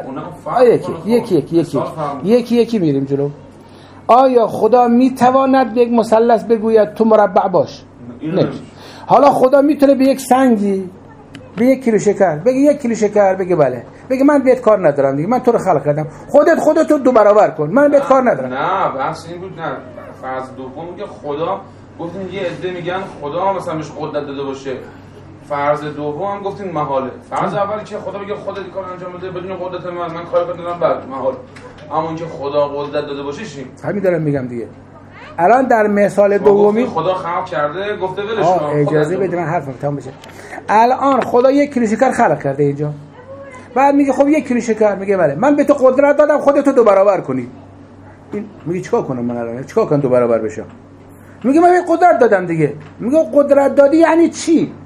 یکی میریم جلو. آیا خدا میتواند به یک مثلث بگوید تو مربع باش؟ نه. حالا خدا میتونه به یک سنگی، به 1 کیلو شکر بگه 1 کیلو شکر، بگه بله، بگه من بهت کار ندارم دیگه، من تو رو خلق کردم، خودتو 2 برابر کن، من بهت کار ندارم. نه بحث این بود. نه فرض دوم میگه خدا، گفتین یه عده میگن خدا مثلا بهش قدرت داده باشه. فرض دوم هم گفتین محاله. فرض اول که خدا بگه خودت کار انجام بده بدون قدرت من کار کردم، بعد محال. اما اینکه خدا قدرت داده باشه چی؟ همین دارم میگم دیگه. الان در مثال دومی خدا خلق کرده، گفته ولش کن، اجازه بده من حرفم تمام بشه. الان خدا 1 کیلو شکر خلق کرده اینجا، بعد میگه خب 1 کیلو شکر، میگه بله من به تو قدرت دادم خودتو 2 برابر کنی. این میگه چیکار کنم من الان؟ چیکار کنم 2 برابر بشم؟ میگه من به قدرت دادم دیگه. میگه قدرت دادی یعنی چی؟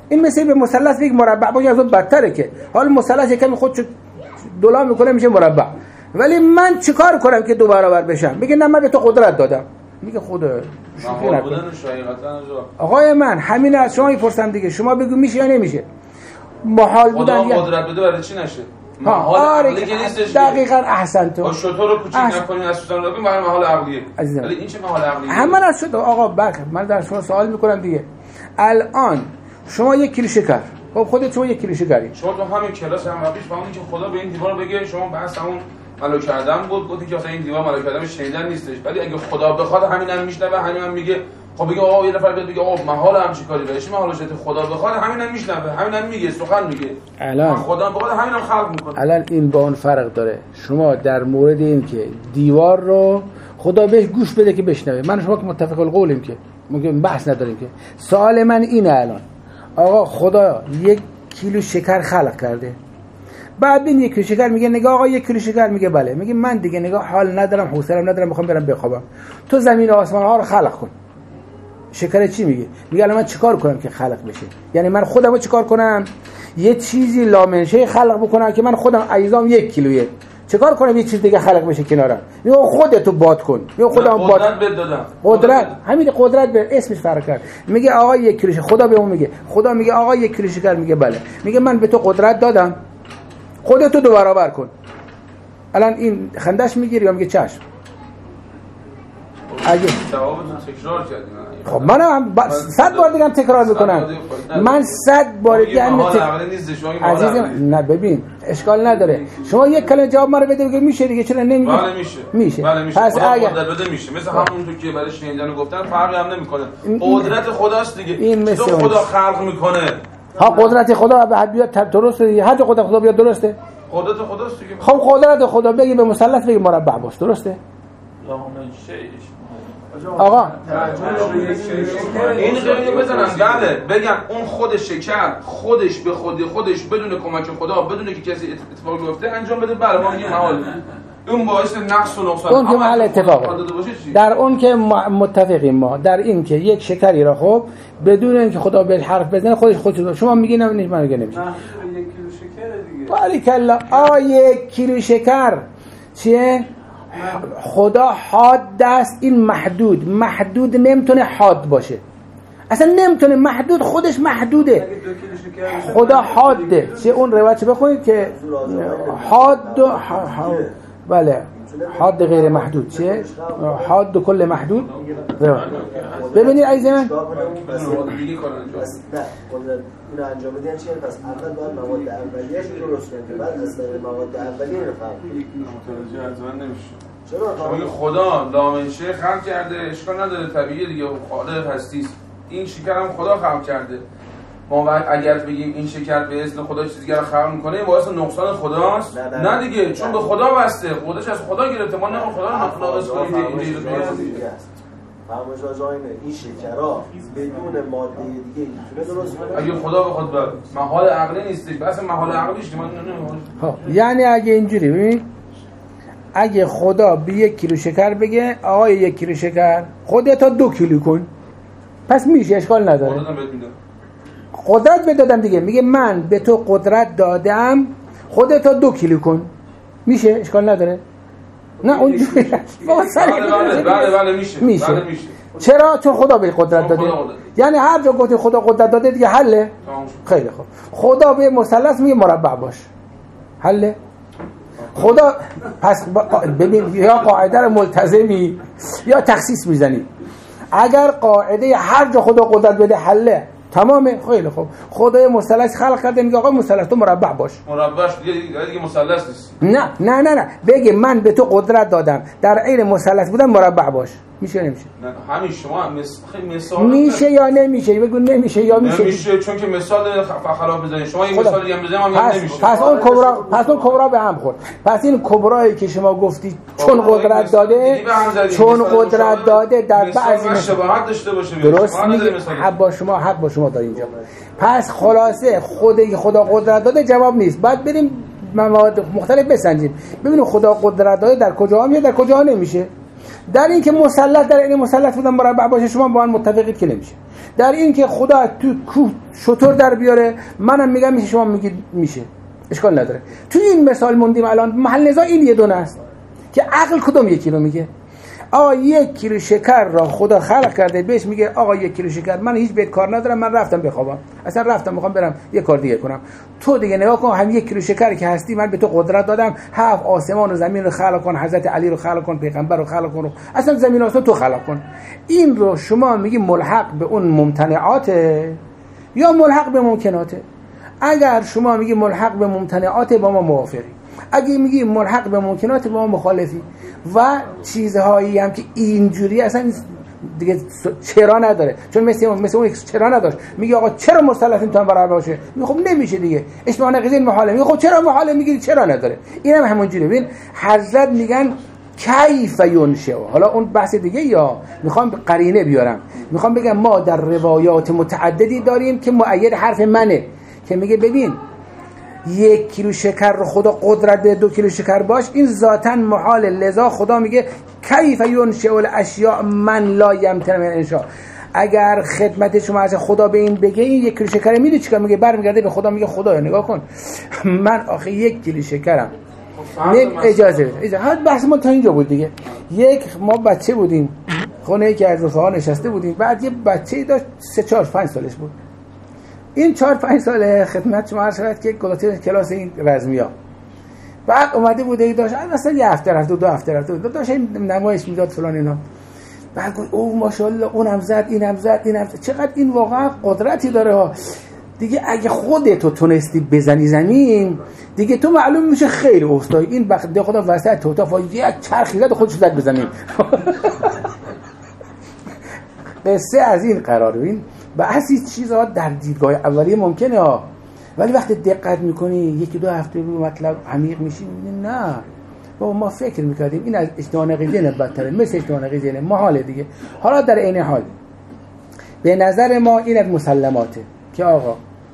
این مثل به مثلث یک مربع باشه از اون بدتره که حال مثلث کمی خودشو دولا میکنه میشه مربع. ولی من چیکار کنم که 2 برابر بشم؟ میگه نه من به تو قدرت دادم. میگه خدا محال بودن شایعتا آقای من همین از شما میپرسم دیگه، شما بگو میشه یا نمیشه؟ محال بودن خدا قدرت بده برای چی نشه؟ محال عقلی که نیستش. دقیقاً احسنت. با شطور رو کوچیک نکنیم از سوزن رو بگیم برای محال عقلیه. ولی این چه محال عقلیه؟ همه از شد آقا بخیر من در شما سوال میکنم دیگه. الان شما 1 کیلو شکر، خب خودت شما 1 کیلو شکری، شما تو همین کلاس هم وقتش فهمیدین که خدا به این دیوار بگه شما بحث همون ملائکه آدم بود، گفتی که اصلا این دیوار ملائکه آدم شنیدن نیستش، ولی اگه خدا بخواد همینم میشنوه، همینم میگه. خب بگه آقا یه نفر بیاد بگه آقا محال همچین کاری بشه، محال شده خدا بخواد همینم میشنوه، همینم میگه، سخن میگه. الان خدا بخواد همینم خلق میکنه. الان این با اون فرق داره. شما در مورد این که دیوار رو خدا بهش گوش بده که بشنوه، من شما که متفق القولیم که ممکن بحث نداریم که. سوال من اینه الان آقا خدا 1 کیلو شکر خلق کرده، بعد بین 1 کیلو شکر میگه نگاه آقا 1 کیلو شکر، میگه بله، میگه من دیگه نگاه حال ندارم، حوصله‌ام ندارم، میخوام برم بخوابم، تو زمین و آسمان ها رو خلق کن. شکر چی میگه؟ میگه الان من چیکار کنم که خلق بشه؟ یعنی من خودمو چیکار کنم؟ یه چیزی لامنشه خلق بکنم که من خودم اجزام 1 کیلویه، چیکار کنم یه چیز دیگه خلق بشه کنارم؟ میگه خودتو باد کن. میگه خودم باد دادم. قدرت همین قدرت به اسمش فرق کرد. میگه آقا 1 کیلو خدا به اون میگه، خدا میگه آقا 1 کیلو شکر، میگه بله، میگه من به تو قدرت دادم، خودتو 2 برابر کن. الان این خندش میگیری یا میگه چشم؟ اگه جوابتون تکرار کردین. خب منم 100 بار دیگه تکرار میکنم. من 100 بار دیگه عزیزم نه ببین اشکال نداره. شما یک کلمه جواب ما رو بده بگید میشه دیگه، چرا نمیگی؟ بله میشه. بله میشه. پس اگه بده میشه. مثل همونطور که برای شنیدن گفتن فرقی هم نمیکنه. قدرت خداست دیگه. این مثل خدا خلق میکنه. ها قدرت خدا بعد بیاد درسته دیگه. هر جا قدرت خدا بیاد درسته. قدرت خداست دیگه. خب قدرت خدا بگی به مثلث بگی مربع باش، درسته؟ آقا این خیلی بزنن بله بگن اون خود شکر خودش به خودش بدون کمک خدا، بدون که کسی اتفاقی بیفته انجام بده، بله ما میگیم محال. اون باعث نقص و نقصان اون که محل اتفاقه. در اون که متفقیم ما در این که یک شکری را خب بدون اینکه خدا به حرف بزنه خودش شما میگین نه من میگم نمیشه. 1 کیلو شکر دیگه. باریکلا. 1 کیلو شکر چیه؟ خدا حاد است. این محدود نمیتونه حاد باشه، اصلا نمیتونه. محدود خودش محدوده. خدا حاده. چه اون روایت بخونید که حاد بله حاد غیر محدود، چه حاد کل محدود. ببینید عزیز من نه اینو انجام بدین چیه؟ پس اول باید مواد اولیه‌اش رو درست کنید، بعد از مواد اولیه رو فهم. متوجه از من نمیشه. چرا؟ خدا لامنشه خلق کرده، اشکال نداره، طبیعیه دیگه، خالق هستی است. این شکر هم خدا خلق کرده. ما اگر بگیم این شکر به اذن خدا چیزی دیگه رو خلق میکنه باعث نقصان خداست؟ نه دیگه، چون به خدا بسته، خودش از خدا گرفته، ما نه خدا رو ناقص کنیم. فرمایش آقا این شکرها بدون ماده دیگه میتونه درست کنه؟ اگه خدا بخواد بر محال عقلی نیستش، بس محال عقلیش من نمیدونم. یعنی اگه اینجوری ببین، اگه خدا به 1 کیلو شکر بگه آقا 1 کیلو شکر خودت 2 کیلو کن، پس میشه، اشکال نداره. قدرت بدادم دیگه، میگه من به تو قدرت دادم خودت 2 کیلو کن، میشه، اشکال نداره. نه اونجوری بله میشه. چرا؟ چون خدا به قدرت داده. یعنی هر جا گفتی خدا قدرت داده دیگه حله. خیلی خوب. خدا به مثلث میگه مربع باش، حله. خدا پس ببین یا قاعده رو ملتزمی یا تخصیص میزنی. اگر قاعده هر جا خدا قدرت بده حله تمامه. خیلی خوب. خدای مثلث خلق کرده، میگه آقا مثلث تو مربع باش. مربعش دیگه مثلث نیست. نه بگه من به تو قدرت دادم در عین مثلث بودن مربع باش، میشه نمیشه؟ نه همین شما مثال میشه یا نمیشه؟ بگو نمیشه یا میشه. نمیشه چون که مثال خلاف بزنید. شما این مثال دیگه بزنید هم نمیشه. پس اون کبرا به هم خورد. پس این کبرایی که شما گفتی چون قدرت داده در بعضی شباهت داشته باشه. درست میگه. حق با شما داره اینجا. پس خلاصه خدا قدرت داده جواب نیست. بعد بریم مواد مختلف بسنجیم ببینیم خدا قدرت داده در کجا میشه در کجا نمیشه. در این که مثلث در این مثلث بودن مربع باشه شما با هم متفقید که نمیشه. در این که خدا تو کوه شطور در بیاره، منم میگم میشه، شما میگید میشه، اشکال نداره. توی این مثال موندیم الان. محل نزاع این یه دونه است که عقل کدوم یکی رو میگه. آقا 1 کیلو شکر را خدا خلق کرده، بهش میگه آقا 1 کیلو شکر، من هیچ بهت کار ندارم، من رفتم بخوابم، اصلا رفتم میخوام برم یه کار دیگه کنم. تو دیگه نگاه کن، هم 1 کیلو شکری که هستی، من به تو قدرت دادم، 7 آسمان و زمین رو خلق کن، حضرت علی رو خلق کن، پیغمبر رو خلق کن، اصلا زمین آسمان تو خلق کن. این رو شما میگی ملحق به اون ممتنعاته یا ملحق به ممکناته؟ اگر شما میگی ملحق به ممتنعاته با ما موافقی، اگه میگی ملحق به ممکنات با ما مخالفی. و چیزهایی هم که اینجوری اصلا دیگه چرا نداره، چون مثل اون چرا نداشت. میگه آقا چرا مثلث این تا برابر باشه؟ میگه خب نمیشه دیگه، اجتماع نقیضین محاله. میگه خب چرا محاله؟ میگی چرا نداره. اینم همونجوری. ببین حضرت میگن کیف ینشأ. حالا اون بحث دیگه، یا میخوام قرینه بیارم، میخوام بگم ما در روایات متعددی داریم که مؤید حرف منه، که میگه ببین 1 کیلو شکر رو خدا قدرت ده 2 کیلو شکر باش، این ذاتاً محال. لذا خدا میگه کیف ینشأ الاشیاء من لا یمتنع من انشاء. اگر خدمت شما از خدا به این بگه این 1 کیلو شکر میدی چیکار میگه؟ برمیگرده به خدا میگه خدایا نگاه کن، من آخه 1 کیلو شکرم اجازه بده. حالا بحث ما تا اینجا بود دیگه. ما بچه بودیم، خونه یکی از رفقا نشسته بودیم، بعد یه بچه‌ای داشت 3-4-5 سالش بود. این 4-5 ساله خدمت شما عرض شد که گذاشته کلاس این رزمیا. بعد اومده بوده ای داشت مثلا یه هفته رفته 2 هفته رفته داشت این نمایش میداد فلان اینا. بعد گفت او ماشاءالله اونم زد اینم زد اینم زد. چقدر این واقعا قدرتی داره ها. دیگه اگه خودتو تونستی بزنی زمین دیگه تو معلوم میشه خیلی افتاد. این بخدا خدا وسط تو تا یک چرخی زد خودش زد به زمین. قصه از این قرار ببین. بعضی چیزها در دیدگاه اولیه ممکنه ها، ولی وقتی دقت میکنی 1-2 هفته رو مطلب عمیق میشی میبینی نه بابا ما فکر میکردیم این از اجتماع نقیضین بدتره، مثل اجتماع نقیضین محاله دیگه. حالا در عین حال به نظر ما این از مسلماته که آقا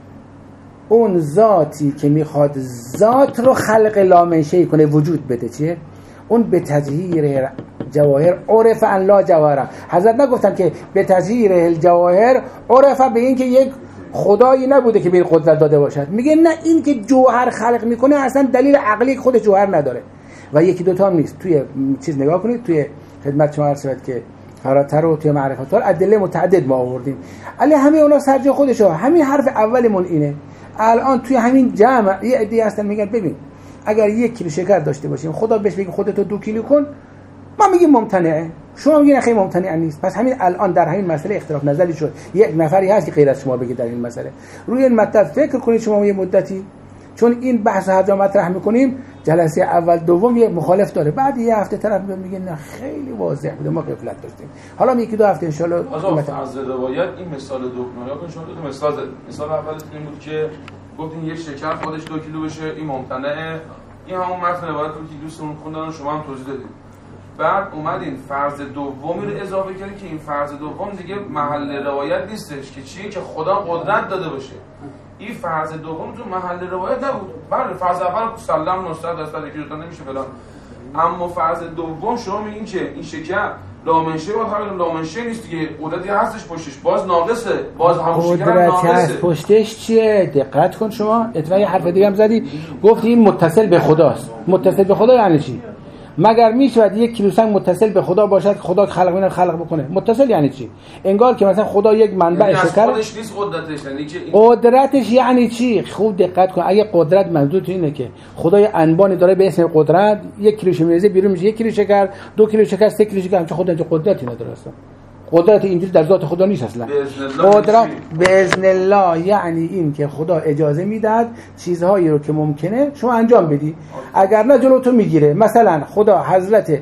اون ذاتی که میخواد ذات رو خلق لامنشه‌ای کنه وجود بده چیه؟ اون به تجهیر جواهر عرف ان لا جواهر. حضرت نگفتن که به تجهیر الجواهر عرف به این که یک خدایی نبوده که به این قدرت داده باشد. میگه نه، این که جوهر خلق میکنه اصلا دلیل عقلی خود جوهر نداره و 1-2 تا هم نیست. توی چیز نگاه کنید، توی خدمت شما عرض شد که فراتر و توی معرفت ها ادله متعدد ما آوردیم، علی همه اونا سرجای خودشه. همین حرف اولمون اینه. الان توی همین جمع یه عده هستن میگن ببین اگر 1 کیلو شکر داشته باشیم خدا بهش بگه خودتو 2 کیلو کن، ما میگیم ممتنعه، شما میگین خیلی ممتنع نیست. پس همین الان در همین مسئله اختلاف نظری شد. یک نفری هست که غیر از شما بگه در این مسئله. روی این مطلب فکر کنید شما یه مدتی، چون این بحث هر جا مطرح میکنیم جلسه اول دوم یه مخالف داره، بعد یه هفته طرف میگه نه خیلی واضح بوده ما غفلت داشتیم. حالا 1-2 هفته ان شاء الله از روایت این مثال دوم کن. شما دو مثال اول این بود که گفتین یک شکر خودش 2 کیلو بشه، این ممتنعه. این همون متن روایت بود که دوستون خوندن شما هم توضیح دادید. بعد اومدین فرض دومی رو اضافه کردین که این فرض دوم دیگه محل روایت نیستش که چیه که خدا قدرت داده باشه. این فرض دوم تو محل روایت نبود. بله فرض اول سلام نصرت دست یکی دو تا نمیشه فلان، اما فرض دوم شما میگین که این شکر لامنشه با همین لامنشه نیست دیگه، قدرتی هستش پشتش، باز ناقصه، باز همون شکر ناقصه. قدرت پشتش چیه؟ دقت کن شما. اتفاقی حرف دیگه هم زدی، گفتی این متصل به خداست. متصل به خدا یعنی چی؟ مگر میشود 1 کیلو سنگ متصل به خدا باشد که خدا خلق بکنه؟ متصل یعنی چی؟ انگار که مثلا خدا یک منبع شکر خودش نیست قدرتش، یعنی که قدرتش یعنی چی؟ خوب دقت کن. اگه قدرت منظور اینه که خدای انبانی داره به اسم قدرت 1 کیلوش میریزه بیرون میشه 1 کیلو شکر، 2 کیلو شکر، 3 کیلو شکر، چون خدا اینجا قدرتی نداره اصلا. قدرت اینجوری در ذات خدا نیست اصلا. قدرت باذن الله یعنی این که خدا اجازه میداد چیزهایی رو که ممکنه شما انجام بدی، اگر نه جلوتو میگیره. مثلا خدا حضرت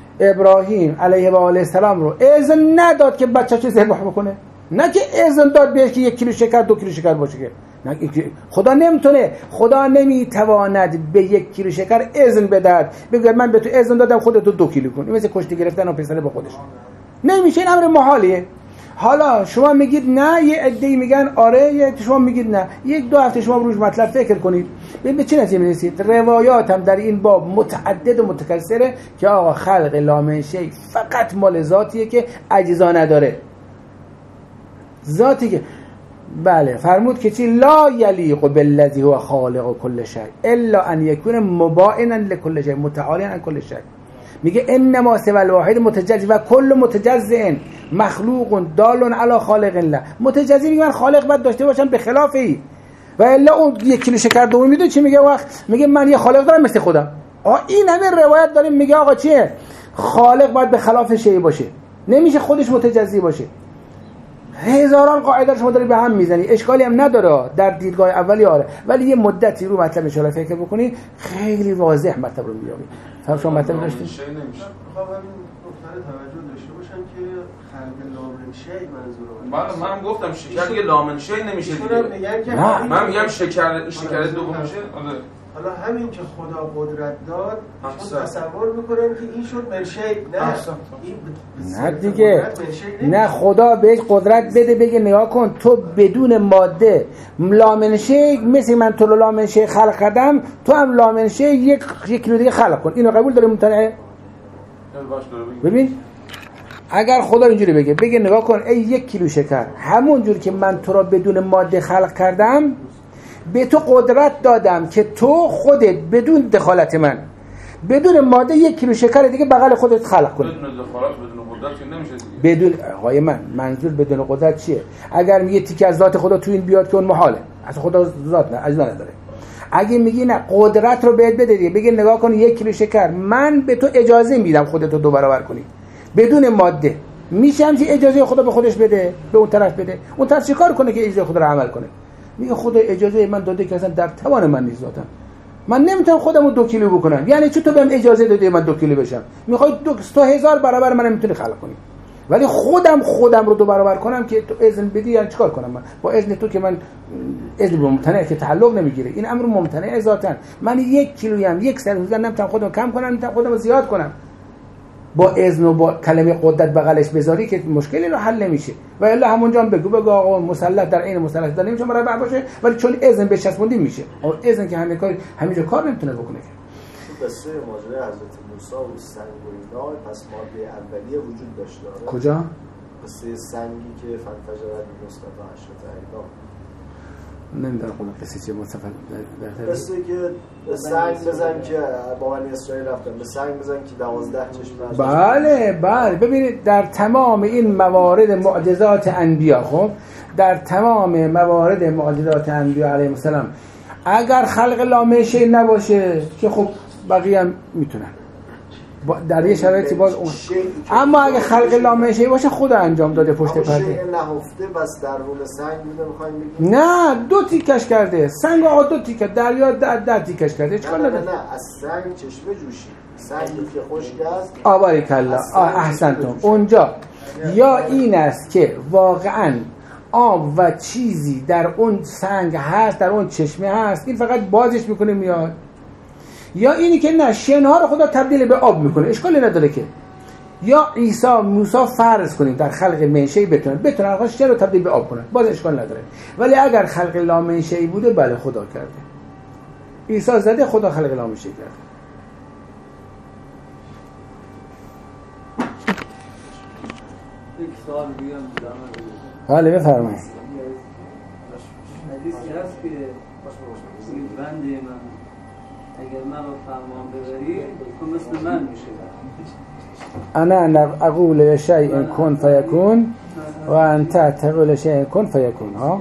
ابراهیم علیه و آله السلام رو اذن نداد که بچه‌ش ذبح بکنه، نه که اذن داد بهش که 1 کیلو شکر 2 کیلو شکر باشه، که نه خدا نمیتونه، خدا نمیتواند به 1 کیلو شکر اذن بدهد بگه من به تو اذن دادم خودت 2 کیلو کن. این مثل کشتی گرفتن و پسر به خودش نمیشه، این امر محالیه. حالا شما میگید نه، یه عده‌ای میگن آره، شما میگید نه. 1-2 هفته شما روش مطلب فکر کنید به چه نتیجه میرسید. روایات هم در این باب متعدد و متکثره که آقا خلق لامنشه فقط مال ذاتیه که اجزا نداره. ذاتی که بله فرمود که چی لا یلیق بالذی هو خالق کل شیء الا ان یکون مباینا لكل شیء متعالیا عن کل شیء. میگه انما سوى الواحد متجزی و کل متجزئ مخلوق دال علی خالق الله. متجزی میگه من خالق باید داشته باشم به خلاف ای و الا اون یک کیلو شکر دومی میدونه چی میگه وقت میگه من یه خالق دارم مثل خودم. این همه روایت داریم میگه آقا چیه خالق باید به خلاف شی باشه نمیشه خودش متجزی باشه. هزاران قاعده شما داری به هم میزنی اشکالی هم نداره در دیدگاه اولی آره ولی یه مدتی رو مطلب ان شاء الله فکر بکنی خیلی واضح مطلب رو میابی. فهم شما مطلب داشتید؟ میخوام همین نکته توجه داشته باشم که خلق لامن شی منظوره. بله منم گفتم شکر دیگه لامن شی نمیشه دیگه. من میگم شکر دوم میشه. حالا همین که خدا قدرت داد شما تصور میکنن که این شد منشی نه دیگه نه خدا بهش قدرت بده بگه نگاه کن تو بدون ماده لامنشی مثل من تو لامنشی خلق کردم تو هم لامنشی یک کیلو دیگه خلق کن. اینو قبول داری ممتنعه؟ ببین اگر خدا اینجوری بگه نگاه کن ای یک کیلو شکر همون جور که من تو را بدون ماده خلق کردم به تو قدرت دادم که تو خودت بدون دخالت من بدون ماده یک کیلو شکر دیگه بغل خودت خلق کنی. بدون دخالت بدون قدرت نمیشه دیگه. بدون آقای من منظور بدون قدرت چیه؟ اگر میگه تیکه از ذات خدا تو این بیاد که اون محاله اصلا خدا ذات نه اجزا نداره. اگه میگی نه قدرت رو بهت بده دیگه بگه نگاه کن یک کیلو شکر من به تو اجازه میدم خودت رو 2 برابر کنی بدون ماده. میشه همچین اجازه خدا به خودش بده به اون طرف بده اون طرف چیکار کنه که اجازه خدا رو عمل کنه؟ میگه خدا اجازه من داده که اصلا در توان من نیست ذاتم من نمیتونم خودمو 2 کیلو بکنم. یعنی چطور بهم اجازه دادی من 2 کیلو بشم؟ میخوای 2000 برابر من میتونی خلق کنی ولی خودم رو 2 برابر کنم که تو اذن بدی یعنی چیکار کنم؟ من با اذن تو که من اذن ممتنع که تعلق نمیگیره این امر ممتنع ذاتن. من 1 کیلویم 1 سر نمیتونم خودم کم کنم نمیتونم خودم زیاد کنم. با اذن و با کلمه قدرت بغلش بذاری که مشکلی رو حل نمیشه و الا همونجا هم بگو آقا مسلط در عین مسلط در نمیشه مربع باشه ولی چون اذن بهش چسبوندی میشه اون اذن که همینجا کار نمیتونه بکنه. قصه ماجرای حضرت موسی و سنگ و اینا پس ماده اولیه وجود داشته داره. کجا؟ قصه سنگی که فنفجرت مصطفی عشرت ایام نمیدونم قصه چه مصطفی در قصه که سنگ بزن که با بنی اسرائیل رفتن به سنگ بزن که 12 چشمه. بله ببینید در تمام این موارد معجزات انبیا خب در تمام موارد معجزات انبیا علیهم السلام اگر خلق لامشی نباشه که خب بقیه هم میتونن در یه شرایطی باز اون اما اگه خلق لامشی باشه خدا انجام داده پشت پرده نهفته بس در رون سنگ بوده میخوایم بگیم نه 2 تیکش کرده سنگ آقا 2 تیکه دریا در تیکش کرده چیکار نداره؟ نه از سنگ چشمه جوشید سنگی که خشک است آباریکالله احسنتم اونجا یا این است که واقعا آب و چیزی در اون سنگ هست در اون چشمه هست این فقط بازش میکنه میاد یا اینی که نه شنها رو خدا تبدیل به آب میکنه اشکالی نداره که یا عیسی موسی فرض کنیم در خلق منشئی بتونن آقا شن رو تبدیل به آب کنن باز اشکال نداره ولی اگر خلق لا منشئی بوده بله خدا کرده عیسی زده خدا خلق لا منشئی کرده. یک سوال بیام بله بفرمایید. حدیثی هست که بنده من اگر من رو فرمان ببری تو مثل من میشه انا اقول لشيء كن فيكون وانت تقول لشيء كن فيكون ها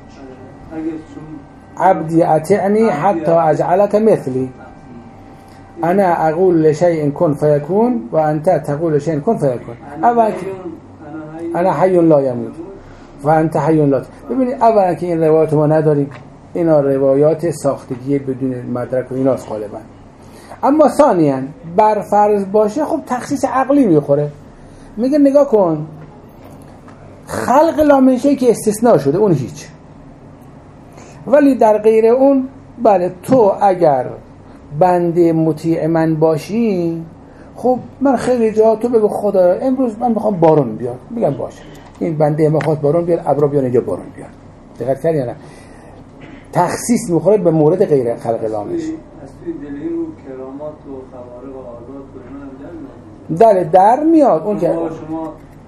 عبدي اطعني حتى اجعلك مثلي انا اقول لشيء كن فيكون وانت تقول لشيء كن فيكون انا حي لا يموت وانت حي لا. ببینید اولا که این روایات ما نداریم اینا روایات ساختگی بدون مدرک و ایناست غالبا. اما ثانیاً بر فرض باشه خب تخصیص عقلی میخوره. میگه نگاه کن خلق لامنشه‌ای که استثناء شده اون هیچ ولی در غیر اون بله تو اگر بنده مطیع من باشی خب من خیلی جا تو بگو خدا امروز من میخوام بارون بیاد میگم باشه این بنده میخواد بارون بیاد ابرا بیان اینجا بارون بیاد دقت کردی یا نه تخصیص میخوره به مورد غیر خلق لامنشه از توی دلیل و کرامات و خوارق و عادات و اینا در میاد اون که شما جلسه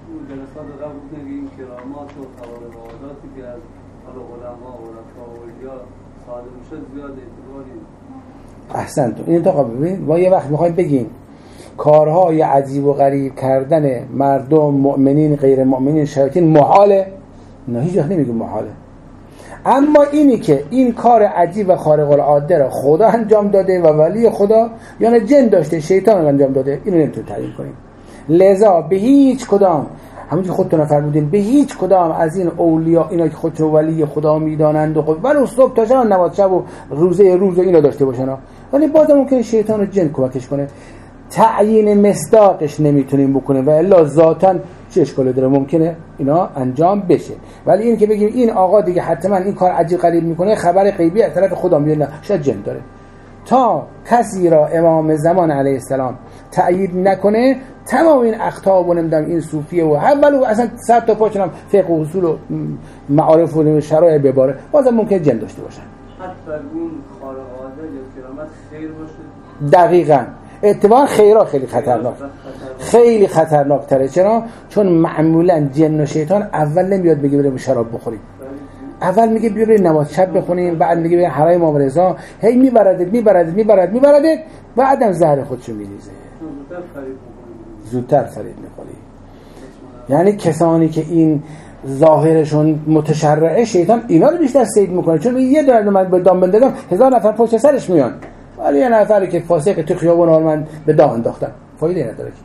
جلسات قبل گفتن که این کرامات و خوارق‌العاداتی که از علما و عرفا و اولیا صادر میشه زیاد اعتباری. احسنتون. این تا ببین ما یه وقت میخوایم بگیم کارهای عجیب و غریب کردن مردم مؤمنین غیر مؤمنین شیاطین محاله، نه هیچ وقت نمیگیم محاله. اما اینی که این کار عجیب و خارق العاده را خدا انجام داده و ولی خدا یا جن داشته شیطان انجام داده، اینو نمیتونیم تعیین کنیم. لذا به هیچ کدام، همونجوری خودتون فرمودین، به هیچ کدام از این اولیاء اینا که خودشو ولی خدا میدانند و ولی صبح تا شب نماز شب و روزه اینا داشته باشن، ولی بازم ممکنه شیطان و جن کمکش کنه. تعیین مصداقش نمیتونیم بکنیم و الا ذاتاً چه اشکالی داره، ممکنه اینا انجام بشه. ولی این که بگیم این آقا دیگه حتما این کار عجیب غریب میکنه، خبر غیبی از طرف خدا میاد، نه شاید جن داره. تا کسی را امام زمان علیه السلام تأیید نکنه، تمام این اخطاب و نمیدونم این صوفیه و اولو اصلا 100 تا پاچنم فقه و اصول و معارف و شرایع بباره، بازم ممکنه جن داشته باشن. حتی اون خارق العاده یا کرامت خیر باشه. دقیقاً. اتفاقا خیرها خیلی خطرناک، خیلی خطرناک تره. چرا؟ چون معمولا جن و شیطان اول نمیاد بگه بریم شراب بخوریم، اول میگه بیارید نماز شب بخونیم، بعد میگه بریم حرای امام رضا، هی میبردید بعدم زهر خودشو میریزه، زودتر فریب میخوری. یعنی کسانی که این ظاهرشون متشرعه، شیطان اینا رو بیشتر صید میکنه، چون یه دونه من به دام بندازم 1000 نفر پشت سرش میان، ولی یه نفری که فاسق تو خیابون رو من به دام انداختم فایده نداره که.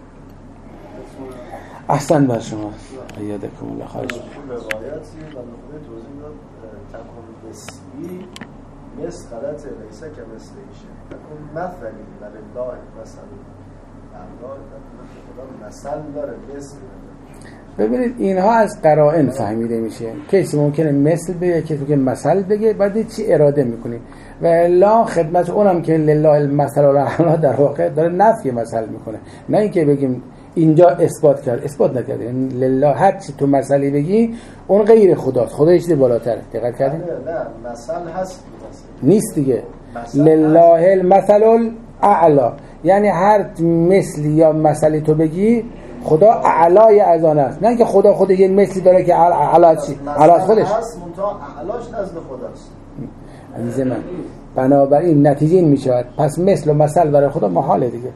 احسن بر شما، ایادکم الله. خواهش می‌کنم. روایتی و نقطه توضیح داد تکون بسمی مثل غلط لیسه که مثل ایشه تکون مثلی ولله مثل الله خدا مثل داره مثل. ببینید اینها از قرائن فهمیده میشه. کسی ممکنه مثل بگه، کسی که مثل بگه، بعد چی اراده میکنی و الا خدمت اونم که لله المثل الاعلی در واقع داره نفی مثل میکنه، نه اینکه بگیم اینجا اثبات کرد، اثبات نکرده. یعنی لله هر چی تو مثلی بگی اون غیر خداست، خدا یه چیز بالاتره. دقت کردین؟ نه مثل هست نیست دیگه. لله المثل الاعلی یعنی هر مثلی یا مثلی تو بگی خدا اعلای از آن است، نه اینکه خدا یه مثلی داره که اعلی چی؟ اعلی خودش هست، منتها اعلاش نزد خداست. عزیز من، بنابراین نتیجه این میشود پس مثل و مثل برای خدا محاله دیگه،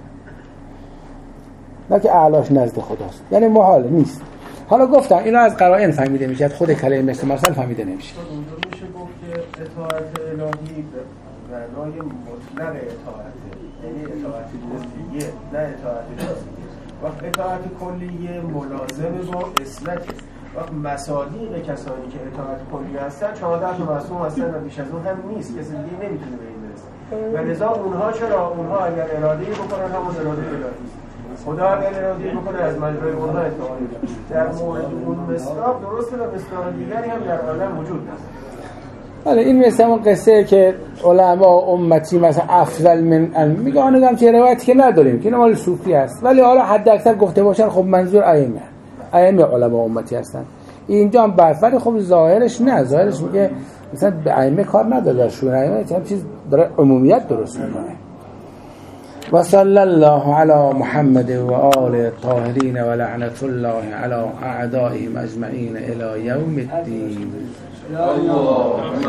نه که اعلاش نزد خداست، یعنی محاله نیست. حالا گفتم اینا از قرائن فهمیده میشه، خود کلمه مثل مثل فهمیده نمیشه. اونجا میشه گفت که اطاعت الهی به معنای مطلق اطاعت، یعنی اطاعت کلیه نه اطاعت جزئی. وقت اطاعت کلیه ملازم با اصلته. وقت مصادیق کسانی که اطاعت کلی هستن 14 تا معصوم هستن و بیش از اون هم نیست، کسی دیگه نمیتونه به این برسه. و لذا اونها چرا؟ اونها اگر اراده‌ای بکنن همون اراده الهی است. خدا اگر اراده‌ای بکنه از مجرای اونها اطاعت میشه. در مورد اون مصداق درسته و مصداق دیگری هم در عالم وجود داره. حالا این مثل اون قصه که علما امتی مثلا افضل من علم میگه، آنگام چه روایتی که نداریم که این مال صوفی است، ولی حالا حد اکثر گفته باشن خب منظور ائمه علما امتی هستن. اینجا هم بحث، ولی خب ظاهرش نه، ظاهرش میگه مثلا به ائمه کار نداره، شورای ائمه هم چیز داره عمومیت درست میکنه. و صلی الله علی محمد و آل الطاهرین و لعنت الله علی اعدائهم اجمعین الی یوم الدین.